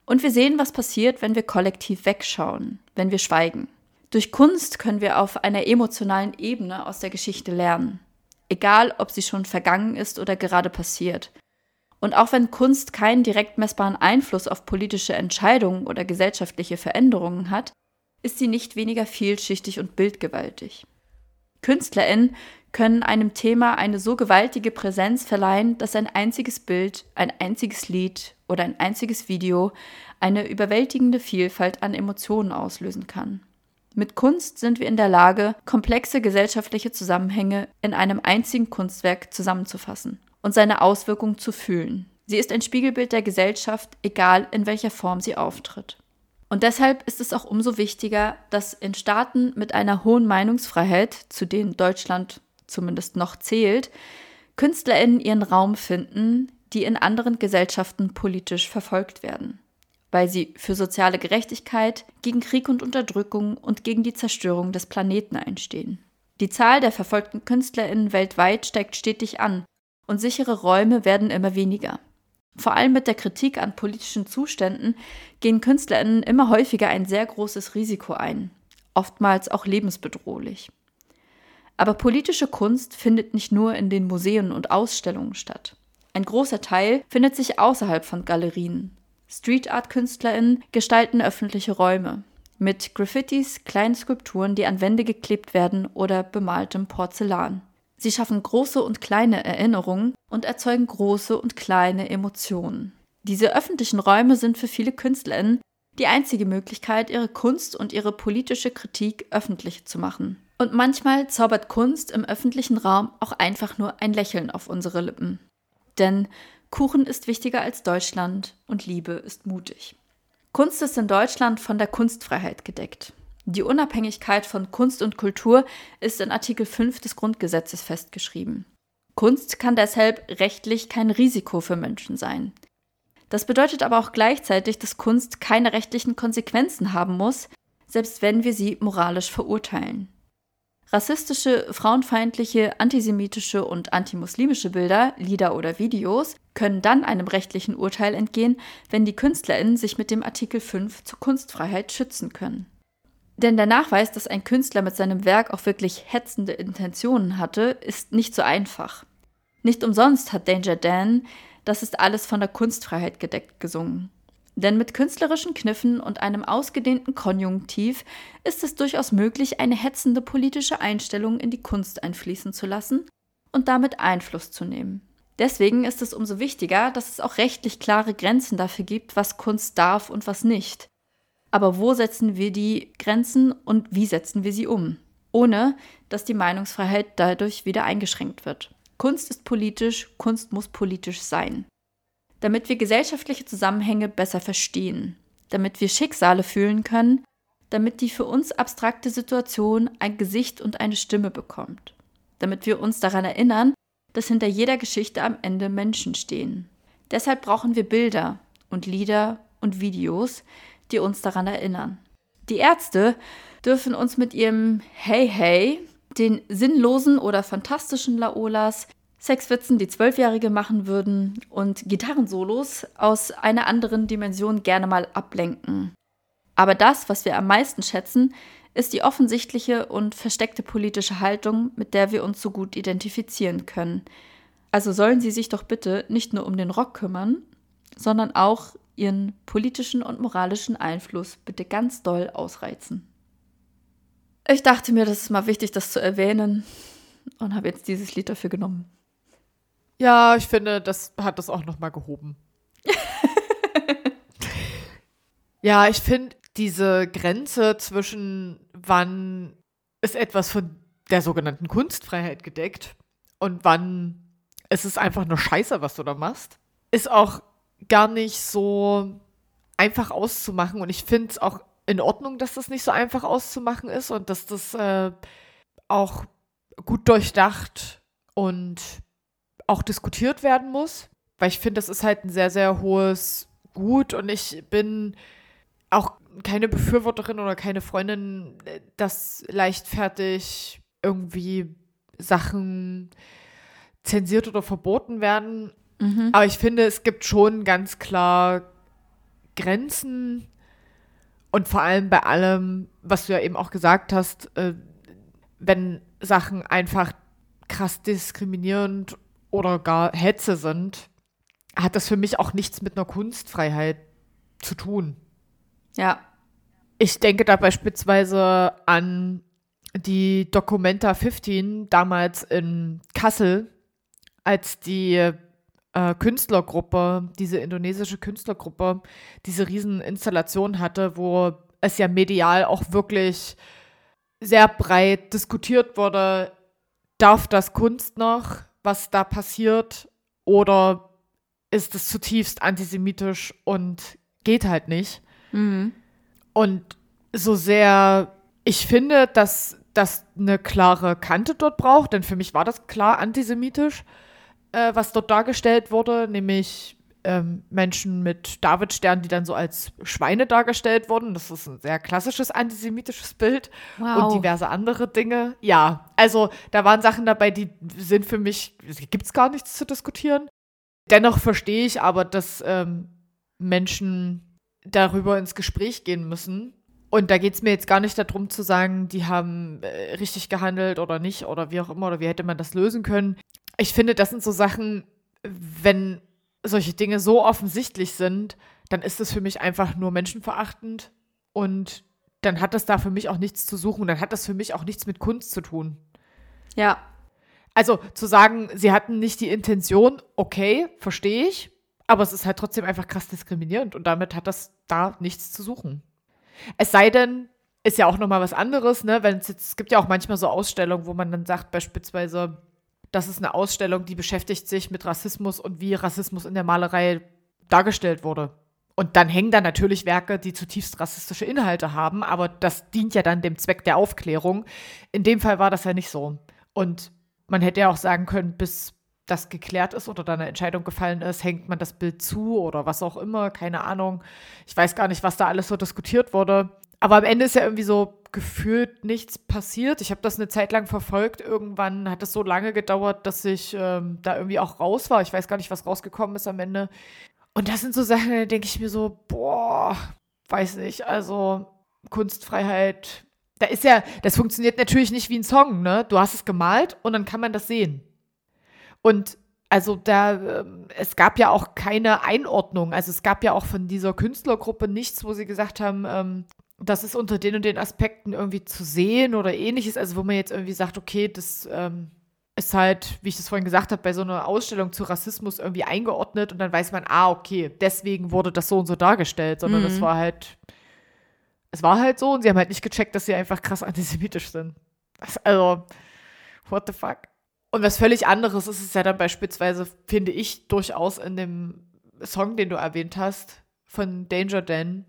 Und wir sehen, was passiert, wenn wir kollektiv wegschauen, wenn wir schweigen. Durch Kunst können wir auf einer emotionalen Ebene aus der Geschichte lernen. Egal, ob sie schon vergangen ist oder gerade passiert. Und auch wenn Kunst keinen direkt messbaren Einfluss auf politische Entscheidungen oder gesellschaftliche Veränderungen hat, ist sie nicht weniger vielschichtig und bildgewaltig. KünstlerInnen können einem Thema eine so gewaltige Präsenz verleihen, dass ein einziges Bild, ein einziges Lied oder ein einziges Video eine überwältigende Vielfalt an Emotionen auslösen kann. Mit Kunst sind wir in der Lage, komplexe gesellschaftliche Zusammenhänge in einem einzigen Kunstwerk zusammenzufassen und seine Auswirkungen zu fühlen. Sie ist ein Spiegelbild der Gesellschaft, egal in welcher Form sie auftritt. Und deshalb ist es auch umso wichtiger, dass in Staaten mit einer hohen Meinungsfreiheit, zu denen Deutschland zumindest noch zählt, KünstlerInnen ihren Raum finden, die in anderen Gesellschaften politisch verfolgt werden, weil sie für soziale Gerechtigkeit, gegen Krieg und Unterdrückung und gegen die Zerstörung des Planeten einstehen. Die Zahl der verfolgten KünstlerInnen weltweit steigt stetig an und sichere Räume werden immer weniger. Vor allem mit der Kritik an politischen Zuständen gehen KünstlerInnen immer häufiger ein sehr großes Risiko ein, oftmals auch lebensbedrohlich. Aber politische Kunst findet nicht nur in den Museen und Ausstellungen statt. Ein großer Teil findet sich außerhalb von Galerien. Street-Art-KünstlerInnen gestalten öffentliche Räume mit Graffitis, kleinen Skulpturen, die an Wände geklebt werden oder bemaltem Porzellan. Sie schaffen große und kleine Erinnerungen und erzeugen große und kleine Emotionen. Diese öffentlichen Räume sind für viele KünstlerInnen die einzige Möglichkeit, ihre Kunst und ihre politische Kritik öffentlich zu machen. Und manchmal zaubert Kunst im öffentlichen Raum auch einfach nur ein Lächeln auf unsere Lippen. Denn Kuchen ist wichtiger als Deutschland und Liebe ist mutig. Kunst ist in Deutschland von der Kunstfreiheit gedeckt. Die Unabhängigkeit von Kunst und Kultur ist in Artikel 5 des Grundgesetzes festgeschrieben. Kunst kann deshalb rechtlich kein Risiko für Menschen sein. Das bedeutet aber auch gleichzeitig, dass Kunst keine rechtlichen Konsequenzen haben muss, selbst wenn wir sie moralisch verurteilen. Rassistische, frauenfeindliche, antisemitische und antimuslimische Bilder, Lieder oder Videos können dann einem rechtlichen Urteil entgehen, wenn die KünstlerInnen sich mit dem Artikel 5 zur Kunstfreiheit schützen können. Denn der Nachweis, dass ein Künstler mit seinem Werk auch wirklich hetzende Intentionen hatte, ist nicht so einfach. Nicht umsonst hat Danger Dan „Das ist alles von der Kunstfreiheit gedeckt" gesungen. Denn mit künstlerischen Kniffen und einem ausgedehnten Konjunktiv ist es durchaus möglich, eine hetzende politische Einstellung in die Kunst einfließen zu lassen und damit Einfluss zu nehmen. Deswegen ist es umso wichtiger, dass es auch rechtlich klare Grenzen dafür gibt, was Kunst darf und was nicht. Aber wo setzen wir die Grenzen und wie setzen wir sie um? Ohne, dass die Meinungsfreiheit dadurch wieder eingeschränkt wird. Kunst ist politisch, Kunst muss politisch sein. Damit wir gesellschaftliche Zusammenhänge besser verstehen, damit wir Schicksale fühlen können, damit die für uns abstrakte Situation ein Gesicht und eine Stimme bekommt, damit wir uns daran erinnern, dass hinter jeder Geschichte am Ende Menschen stehen. Deshalb brauchen wir Bilder und Lieder und Videos, die uns daran erinnern. Die Ärzte dürfen uns mit ihrem Hey Hey, den sinnlosen oder fantastischen Laolas, Sexwitzen, die Zwölfjährige machen würden, und Gitarrensolos aus einer anderen Dimension gerne mal ablenken. Aber das, was wir am meisten schätzen, ist die offensichtliche und versteckte politische Haltung, mit der wir uns so gut identifizieren können. Also sollen sie sich doch bitte nicht nur um den Rock kümmern, sondern auch ihren politischen und moralischen Einfluss bitte ganz doll ausreizen. Ich dachte mir, das ist mal wichtig, das zu erwähnen, und habe jetzt dieses Lied dafür genommen. Ja, ich finde, das hat das auch nochmal gehoben. Ja, ich finde diese Grenze zwischen wann ist etwas von der sogenannten Kunstfreiheit gedeckt und wann ist es einfach nur Scheiße, was du da machst, ist auch gar nicht so einfach auszumachen. Und ich finde es auch in Ordnung, dass das nicht so einfach auszumachen ist und dass das auch gut durchdacht und auch diskutiert werden muss, weil ich finde, das ist halt ein sehr, sehr hohes Gut und ich bin auch keine Befürworterin oder keine Freundin, dass leichtfertig irgendwie Sachen zensiert oder verboten werden. Aber ich finde, es gibt schon ganz klar Grenzen und vor allem bei allem, was du ja eben auch gesagt hast, wenn Sachen einfach krass diskriminierend oder gar Hetze sind, hat das für mich auch nichts mit einer Kunstfreiheit zu tun. Ja. Ich denke da beispielsweise an die Documenta 15 damals in Kassel, als die Künstlergruppe, diese indonesische Künstlergruppe, diese riesen Installation hatte, wo es ja medial auch wirklich sehr breit diskutiert wurde, darf das Kunst noch, was da passiert, oder ist es zutiefst antisemitisch und geht halt nicht. Mhm. Und so sehr ich finde, dass das eine klare Kante dort braucht, denn für mich war das klar antisemitisch, was dort dargestellt wurde, nämlich Menschen mit Davidstern, die dann so als Schweine dargestellt wurden. Das ist ein sehr klassisches antisemitisches Bild. Wow. Und diverse andere Dinge. Ja, also da waren Sachen dabei, die sind für mich, gibt es gar nichts zu diskutieren. Dennoch verstehe ich aber, dass Menschen darüber ins Gespräch gehen müssen. Und da geht es mir jetzt gar nicht darum zu sagen, die haben richtig gehandelt oder nicht oder wie auch immer oder wie hätte man das lösen können. Ich finde, das sind so Sachen, wenn solche Dinge so offensichtlich sind, dann ist es für mich einfach nur menschenverachtend und dann hat das da für mich auch nichts zu suchen und dann hat das für mich auch nichts mit Kunst zu tun. Ja. Also zu sagen, sie hatten nicht die Intention, okay, verstehe ich, aber es ist halt trotzdem einfach krass diskriminierend und damit hat das da nichts zu suchen. Es sei denn, ist ja auch nochmal was anderes, ne? Es gibt ja auch manchmal so Ausstellungen, wo man dann sagt, beispielsweise, das ist eine Ausstellung, die beschäftigt sich mit Rassismus und wie Rassismus in der Malerei dargestellt wurde. Und dann hängen da natürlich Werke, die zutiefst rassistische Inhalte haben, aber das dient ja dann dem Zweck der Aufklärung. In dem Fall war das ja nicht so. Und man hätte ja auch sagen können, bis das geklärt ist oder da eine Entscheidung gefallen ist, hängt man das Bild zu oder was auch immer, keine Ahnung. Ich weiß gar nicht, was da alles so diskutiert wurde. Aber am Ende ist ja irgendwie so gefühlt nichts passiert. Ich habe das eine Zeit lang verfolgt. Irgendwann hat es so lange gedauert, dass ich da irgendwie auch raus war. Ich weiß gar nicht, was rausgekommen ist am Ende. Und das sind so Sachen, da denke ich mir so, boah, weiß nicht, also Kunstfreiheit, das funktioniert natürlich nicht wie ein Song, ne? Du hast es gemalt und dann kann man das sehen. Und also es gab ja auch keine Einordnung. Also es gab ja auch von dieser Künstlergruppe nichts, wo sie gesagt haben, das ist unter den und den Aspekten irgendwie zu sehen oder ähnliches. Also wo man jetzt irgendwie sagt, okay, das ist halt, wie ich das vorhin gesagt habe, bei so einer Ausstellung zu Rassismus irgendwie eingeordnet und dann weiß man, okay, deswegen wurde das so und so dargestellt, sondern es war halt so und sie haben halt nicht gecheckt, dass sie einfach krass antisemitisch sind. Also, what the fuck? Und was völlig anderes ist es ja dann beispielsweise, finde ich, durchaus in dem Song, den du erwähnt hast, von Danger Dan,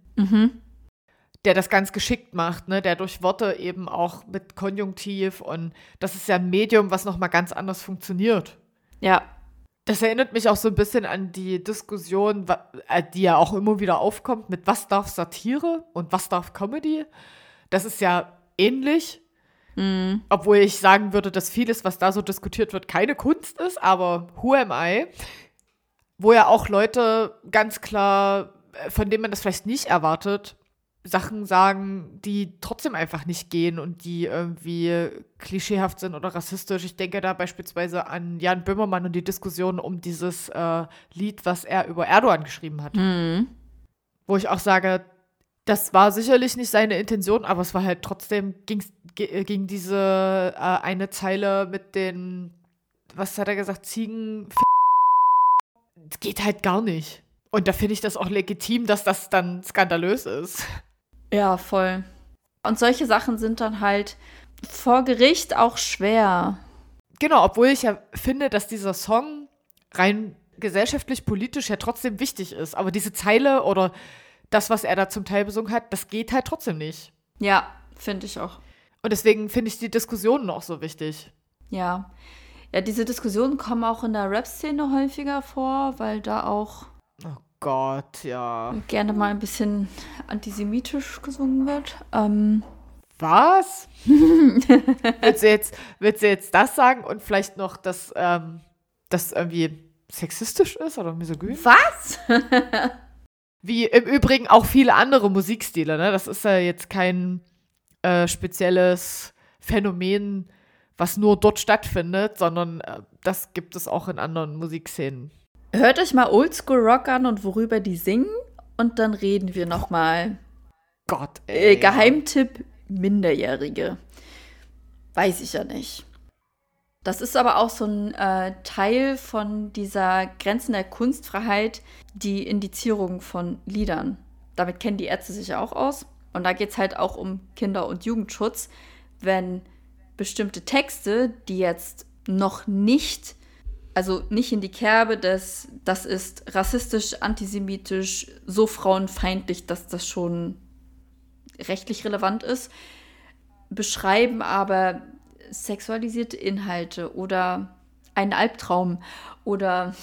der das ganz geschickt macht, ne? Der durch Worte eben auch mit Konjunktiv und das ist ja ein Medium, was nochmal ganz anders funktioniert. Ja. Das erinnert mich auch so ein bisschen an die Diskussion, die ja auch immer wieder aufkommt, mit was darf Satire und was darf Comedy. Das ist ja ähnlich. Obwohl ich sagen würde, dass vieles, was da so diskutiert wird, keine Kunst ist, aber who am I? Wo ja auch Leute ganz klar, von denen man das vielleicht nicht erwartet, Sachen sagen, die trotzdem einfach nicht gehen und die irgendwie klischeehaft sind oder rassistisch. Ich denke da beispielsweise an Jan Böhmermann und die Diskussion um dieses Lied, was er über Erdogan geschrieben hat. Wo ich auch sage, das war sicherlich nicht seine Intention, aber es war halt trotzdem, ging diese eine Zeile mit den, was hat er gesagt, Ziegen, das geht halt gar nicht. Und da finde ich das auch legitim, dass das dann skandalös ist. Ja, voll. Und solche Sachen sind dann halt vor Gericht auch schwer. Genau, obwohl ich ja finde, dass dieser Song rein gesellschaftlich, politisch ja trotzdem wichtig ist. Aber diese Zeile oder das, was er da zum Teil besungen hat, das geht halt trotzdem nicht. Ja, finde ich auch. Und deswegen finde ich die Diskussionen auch so wichtig. Ja. Ja, diese Diskussionen kommen auch in der Rap-Szene häufiger vor, weil da auch Oh Gott, ja. gerne mal ein bisschen antisemitisch gesungen wird. Was? Willst du jetzt das sagen und vielleicht noch, dass das irgendwie sexistisch ist oder misogyn? Was? Wie im Übrigen auch viele andere Musikstile, ne? Das ist ja jetzt kein spezielles Phänomen, was nur dort stattfindet, sondern das gibt es auch in anderen Musikszenen. Hört euch mal Oldschool-Rock an und worüber die singen und dann reden wir nochmal. Gott, ey. Geheimtipp, Minderjährige. Weiß ich ja nicht. Das ist aber auch so ein Teil von dieser Grenzen der Kunstfreiheit, die Indizierung von Liedern. Damit kennen die Ärzte sich ja auch aus. Und da geht es halt auch um Kinder- und Jugendschutz, wenn bestimmte Texte, die jetzt noch nicht, also nicht in die Kerbe des, das ist rassistisch, antisemitisch, so frauenfeindlich, dass das schon rechtlich relevant ist, beschreiben aber sexualisierte Inhalte oder einen Albtraum oder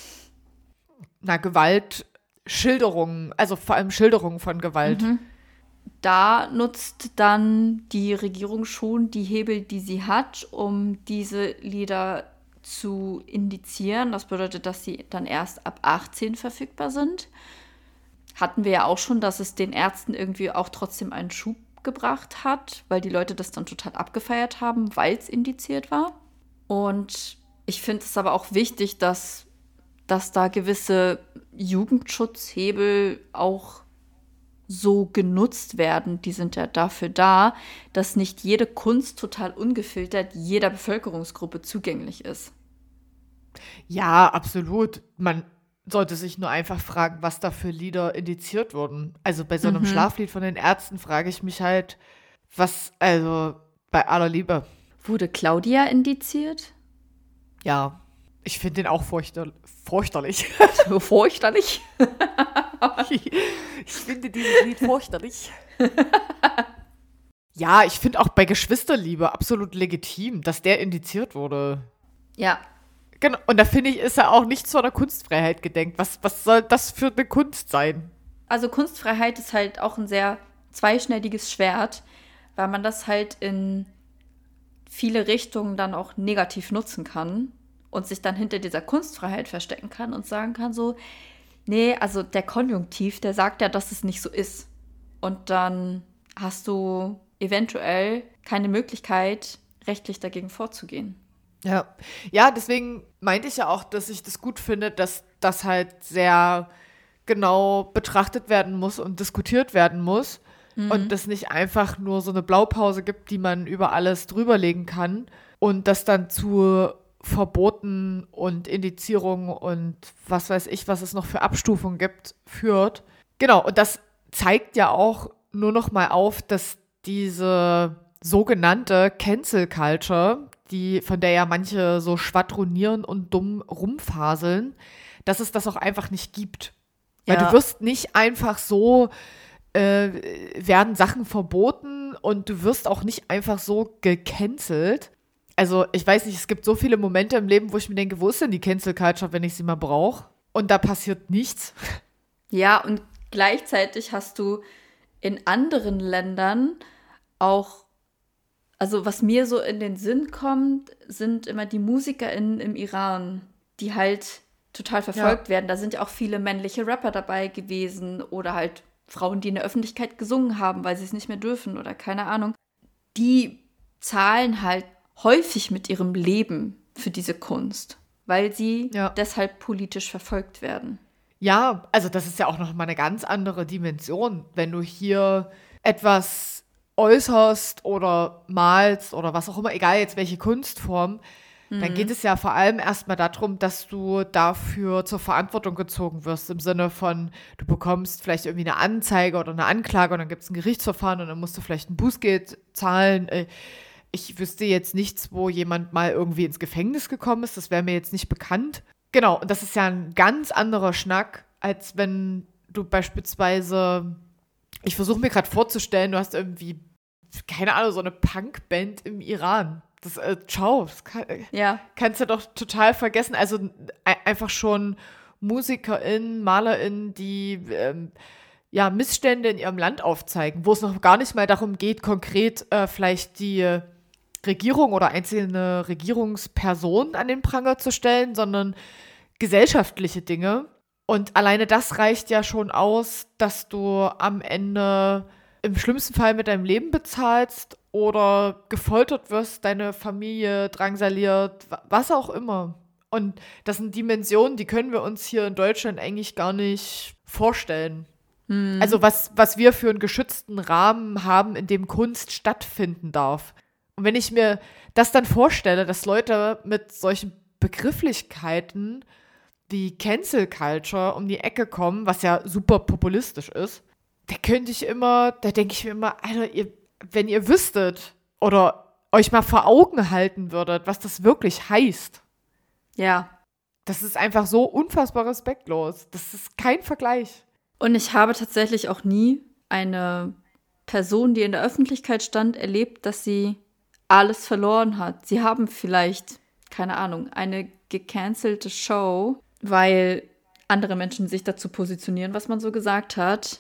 Gewaltschilderungen, also vor allem Schilderungen von Gewalt. Da nutzt dann die Regierung schon die Hebel, die sie hat, um diese Lieder zu indizieren. Das bedeutet, dass sie dann erst ab 18 verfügbar sind. Hatten wir ja auch schon, dass es den Ärzten irgendwie auch trotzdem einen Schub gebracht hat, weil die Leute das dann total abgefeiert haben, weil es indiziert war. Und ich finde es aber auch wichtig, dass da gewisse Jugendschutzhebel auch so genutzt werden. Die sind ja dafür da, dass nicht jede Kunst total ungefiltert jeder Bevölkerungsgruppe zugänglich ist. Ja, absolut. Man sollte sich nur einfach fragen, was da für Lieder indiziert wurden. Also bei so einem Schlaflied von den Ärzten frage ich mich halt, was, also bei aller Liebe. Wurde Claudia indiziert? Ja, ich finde den auch fürchterlich. Fürchterlich? Ich finde dieses Lied fürchterlich. Ja, ich finde auch bei Geschwisterliebe absolut legitim, dass der indiziert wurde. Ja. Genau, und da finde ich, ist er auch nicht zu einer Kunstfreiheit gedenkt. Was soll das für eine Kunst sein? Also Kunstfreiheit ist halt auch ein sehr zweischneidiges Schwert, weil man das halt in viele Richtungen dann auch negativ nutzen kann und sich dann hinter dieser Kunstfreiheit verstecken kann und sagen kann so, nee, also der Konjunktiv, der sagt ja, dass es nicht so ist. Und dann hast du eventuell keine Möglichkeit, rechtlich dagegen vorzugehen. Ja, deswegen meinte ich ja auch, dass ich das gut finde, dass das halt sehr genau betrachtet werden muss und diskutiert werden muss und das nicht einfach nur so eine Blaupause gibt, die man über alles drüberlegen kann und das dann zu Verboten und Indizierungen und was weiß ich, was es noch für Abstufungen gibt, führt. Genau, und das zeigt ja auch nur noch mal auf, dass diese sogenannte Cancel Culture, von der ja manche so schwadronieren und dumm rumfaseln, dass es das auch einfach nicht gibt. Weil du wirst nicht einfach so, werden Sachen verboten und du wirst auch nicht einfach so gecancelt. Also ich weiß nicht, es gibt so viele Momente im Leben, wo ich mir denke, wo ist denn die Cancel Culture, wenn ich sie mal brauche? Und da passiert nichts. Ja, und gleichzeitig hast du in anderen Ländern auch, also was mir so in den Sinn kommt, sind immer die MusikerInnen im Iran, die halt total verfolgt werden. Da sind ja auch viele männliche Rapper dabei gewesen oder halt Frauen, die in der Öffentlichkeit gesungen haben, weil sie es nicht mehr dürfen oder keine Ahnung. Die zahlen halt häufig mit ihrem Leben für diese Kunst, weil sie deshalb politisch verfolgt werden. Ja, also das ist ja auch noch mal eine ganz andere Dimension, wenn du hier etwas äußerst oder malst oder was auch immer, egal jetzt welche Kunstform, dann geht es ja vor allem erstmal darum, dass du dafür zur Verantwortung gezogen wirst, im Sinne von, du bekommst vielleicht irgendwie eine Anzeige oder eine Anklage und dann gibt es ein Gerichtsverfahren und dann musst du vielleicht ein Bußgeld zahlen. Ich wüsste jetzt nichts, wo jemand mal irgendwie ins Gefängnis gekommen ist, das wäre mir jetzt nicht bekannt. Genau, und das ist ja ein ganz anderer Schnack, als wenn du beispielsweise, ich versuche mir gerade vorzustellen, du hast irgendwie, keine Ahnung, so eine Punkband im Iran. Das, das kannst du doch total vergessen. Also einfach schon MusikerInnen, MalerInnen, die Missstände in ihrem Land aufzeigen, wo es noch gar nicht mal darum geht, konkret vielleicht die Regierung oder einzelne Regierungspersonen an den Pranger zu stellen, sondern gesellschaftliche Dinge. Und alleine das reicht ja schon aus, dass du am Ende im schlimmsten Fall mit deinem Leben bezahlst oder gefoltert wirst, deine Familie drangsaliert, was auch immer. Und das sind Dimensionen, die können wir uns hier in Deutschland eigentlich gar nicht vorstellen. Also was wir für einen geschützten Rahmen haben, in dem Kunst stattfinden darf. Und wenn ich mir das dann vorstelle, dass Leute mit solchen Begrifflichkeiten wie Cancel Culture um die Ecke kommen, was ja super populistisch ist, da denke ich mir immer, Alter, wenn ihr wüsstet oder euch mal vor Augen halten würdet, was das wirklich heißt. Ja. Das ist einfach so unfassbar respektlos. Das ist kein Vergleich. Und ich habe tatsächlich auch nie eine Person, die in der Öffentlichkeit stand, erlebt, dass sie alles verloren hat. Sie haben vielleicht, keine Ahnung, eine gecancelte Show, weil andere Menschen sich dazu positionieren, was man so gesagt hat.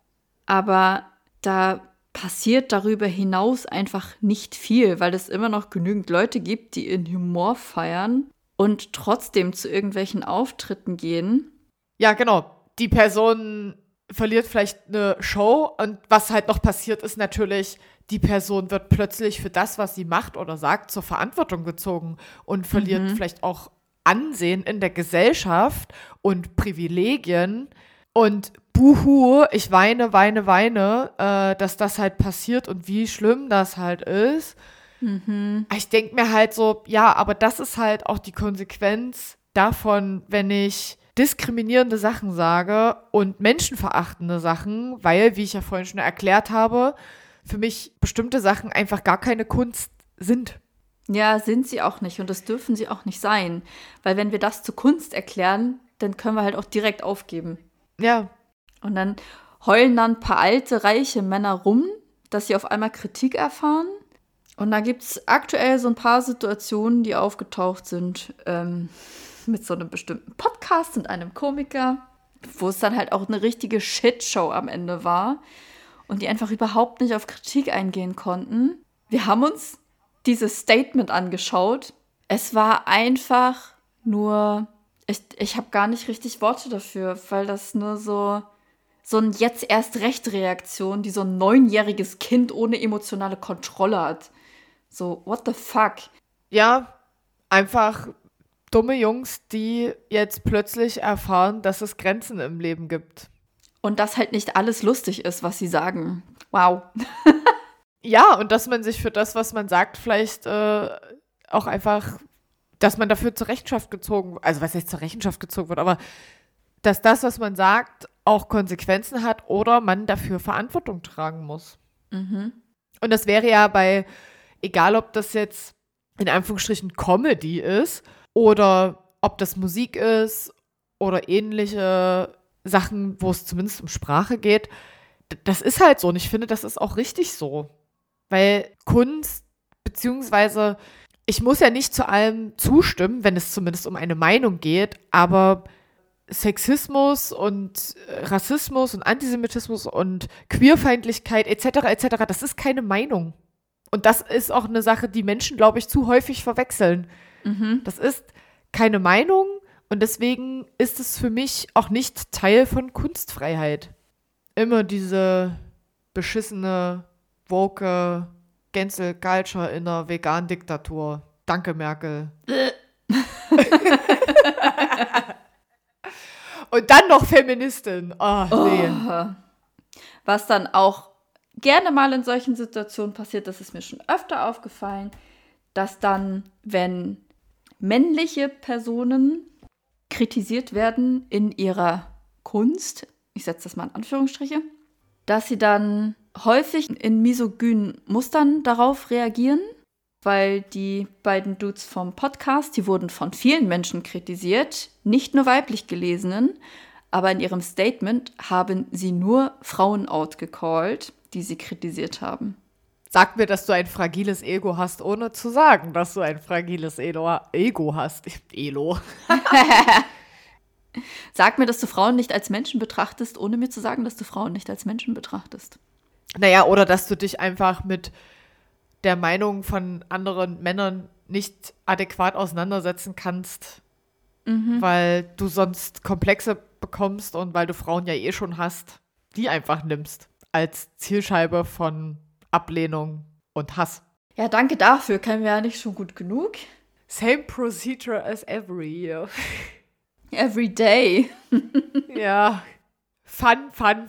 Aber da passiert darüber hinaus einfach nicht viel, weil es immer noch genügend Leute gibt, die ihren Humor feiern und trotzdem zu irgendwelchen Auftritten gehen. Ja, genau. Die Person verliert vielleicht eine Show und was halt noch passiert ist natürlich, die Person wird plötzlich für das, was sie macht oder sagt, zur Verantwortung gezogen und verliert vielleicht auch Ansehen in der Gesellschaft und Privilegien. Und buhu, ich weine, dass das halt passiert und wie schlimm das halt ist. Ich denke mir halt so, ja, aber das ist halt auch die Konsequenz davon, wenn ich diskriminierende Sachen sage und menschenverachtende Sachen, weil, wie ich ja vorhin schon erklärt habe, für mich bestimmte Sachen einfach gar keine Kunst sind. Ja, sind sie auch nicht und das dürfen sie auch nicht sein. Weil wenn wir das zu Kunst erklären, dann können wir halt auch direkt aufgeben. Ja. Und dann heulen dann ein paar alte, reiche Männer rum, dass sie auf einmal Kritik erfahren. Und da gibt es aktuell so ein paar Situationen, die aufgetaucht sind, mit so einem bestimmten Podcast und einem Komiker, wo es dann halt auch eine richtige Shitshow am Ende war und die einfach überhaupt nicht auf Kritik eingehen konnten. Wir haben uns dieses Statement angeschaut. Es war einfach nur, ich habe gar nicht richtig Worte dafür, weil das nur so ein Jetzt-erst-recht-Reaktion, die so ein 9-jähriges Kind ohne emotionale Kontrolle hat. So, what the fuck? Ja, einfach dumme Jungs, die jetzt plötzlich erfahren, dass es Grenzen im Leben gibt. Und dass halt nicht alles lustig ist, was sie sagen. Wow. Ja, und dass man sich für das, was man sagt, vielleicht auch einfach, dass man dafür zur Rechenschaft gezogen wird. Also was heißt zur Rechenschaft gezogen wird, aber dass das, was man sagt, auch Konsequenzen hat oder man dafür Verantwortung tragen muss. Und das wäre ja bei, egal ob das jetzt in Anführungsstrichen Comedy ist oder ob das Musik ist oder ähnliche Sachen, wo es zumindest um Sprache geht, das ist halt so und ich finde, das ist auch richtig so. Weil Kunst, beziehungsweise ich muss ja nicht zu allem zustimmen, wenn es zumindest um eine Meinung geht, aber Sexismus und Rassismus und Antisemitismus und Queerfeindlichkeit etc., das ist keine Meinung. Und das ist auch eine Sache, die Menschen, glaube ich, zu häufig verwechseln. Das ist keine Meinung und deswegen ist es für mich auch nicht Teil von Kunstfreiheit. Immer diese beschissene, woke Cancel Culture in der Vegan-Diktatur. Danke, Merkel. Und dann noch Feministin. Nee. Was dann auch gerne mal in solchen Situationen passiert, das ist mir schon öfter aufgefallen, dass dann, wenn männliche Personen kritisiert werden in ihrer Kunst, ich setze das mal in Anführungsstriche, dass sie dann häufig in misogynen Mustern darauf reagieren, weil die beiden Dudes vom Podcast, die wurden von vielen Menschen kritisiert, nicht nur weiblich Gelesenen, aber in ihrem Statement haben sie nur Frauen outgecallt, die sie kritisiert haben. Sag mir, dass du ein fragiles Ego hast, ohne zu sagen, dass du ein fragiles Ego hast. Elo. Sag mir, dass du Frauen nicht als Menschen betrachtest, ohne mir zu sagen, dass du Frauen nicht als Menschen betrachtest. Naja, oder dass du dich einfach mit der Meinung von anderen Männern nicht adäquat auseinandersetzen kannst, weil du sonst Komplexe bekommst und weil du Frauen ja eh schon hast, die einfach nimmst als Zielscheibe von Ablehnung und Hass. Ja, danke dafür. Kennen wir ja nicht schon gut genug. Same procedure as every year. Every day. Ja. Fun.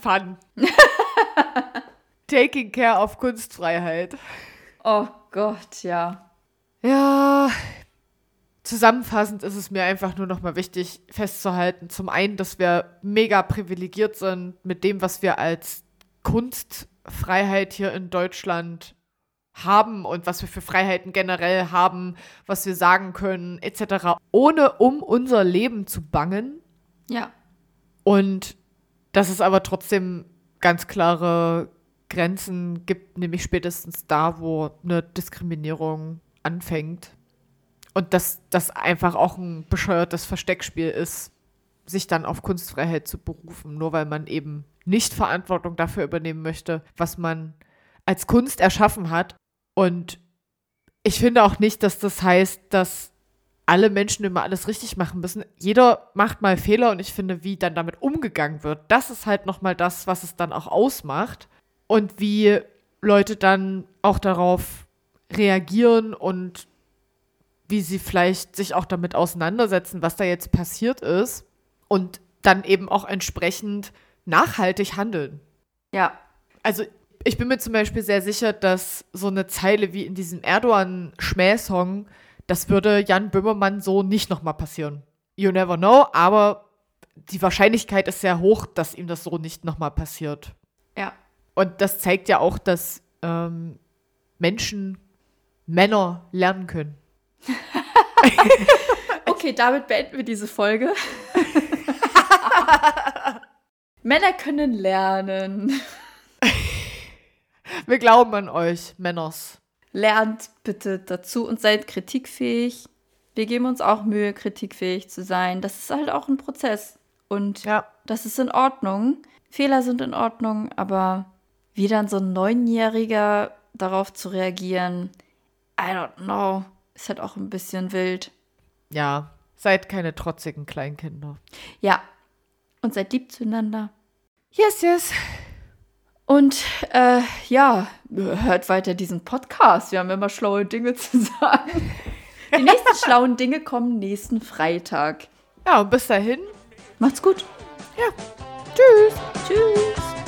Taking care of Kunstfreiheit. Oh Gott, ja. Ja. Zusammenfassend ist es mir einfach nur noch mal wichtig festzuhalten. Zum einen, dass wir mega privilegiert sind mit dem, was wir als Kunstfreiheit hier in Deutschland haben und was wir für Freiheiten generell haben, was wir sagen können, etc., ohne um unser Leben zu bangen. Ja. Und dass es aber trotzdem ganz klare Grenzen gibt, nämlich spätestens da, wo eine Diskriminierung anfängt. Und dass das einfach auch ein bescheuertes Versteckspiel ist, sich dann auf Kunstfreiheit zu berufen, nur weil man eben nicht Verantwortung dafür übernehmen möchte, was man als Kunst erschaffen hat. Und ich finde auch nicht, dass das heißt, dass alle Menschen immer alles richtig machen müssen. Jeder macht mal Fehler und ich finde, wie dann damit umgegangen wird, das ist halt nochmal das, was es dann auch ausmacht. Und wie Leute dann auch darauf reagieren und wie sie vielleicht sich auch damit auseinandersetzen, was da jetzt passiert ist und dann eben auch entsprechend nachhaltig handeln. Ja. Also ich bin mir zum Beispiel sehr sicher, dass so eine Zeile wie in diesem Erdogan-Schmähsong, das würde Jan Böhmermann so nicht nochmal passieren. You never know, aber die Wahrscheinlichkeit ist sehr hoch, dass ihm das so nicht nochmal passiert. Ja. Und das zeigt ja auch, dass Menschen, Männer lernen können. Okay, damit beenden wir diese Folge. Männer können lernen. Wir glauben an euch, Männers. Lernt bitte dazu und seid kritikfähig. Wir geben uns auch Mühe, kritikfähig zu sein. Das ist halt auch ein Prozess. Und das ist in Ordnung. Fehler sind in Ordnung, aber wie dann so ein 9-Jähriger darauf zu reagieren, I don't know, ist halt auch ein bisschen wild. Ja, seid keine trotzigen Kleinkinder. Ja, und seid lieb zueinander. Yes. Und hört weiter diesen Podcast. Wir haben immer schlaue Dinge zu sagen. Die nächsten schlauen Dinge kommen nächsten Freitag. Ja, und bis dahin. Macht's gut. Ja. Tschüss. Tschüss.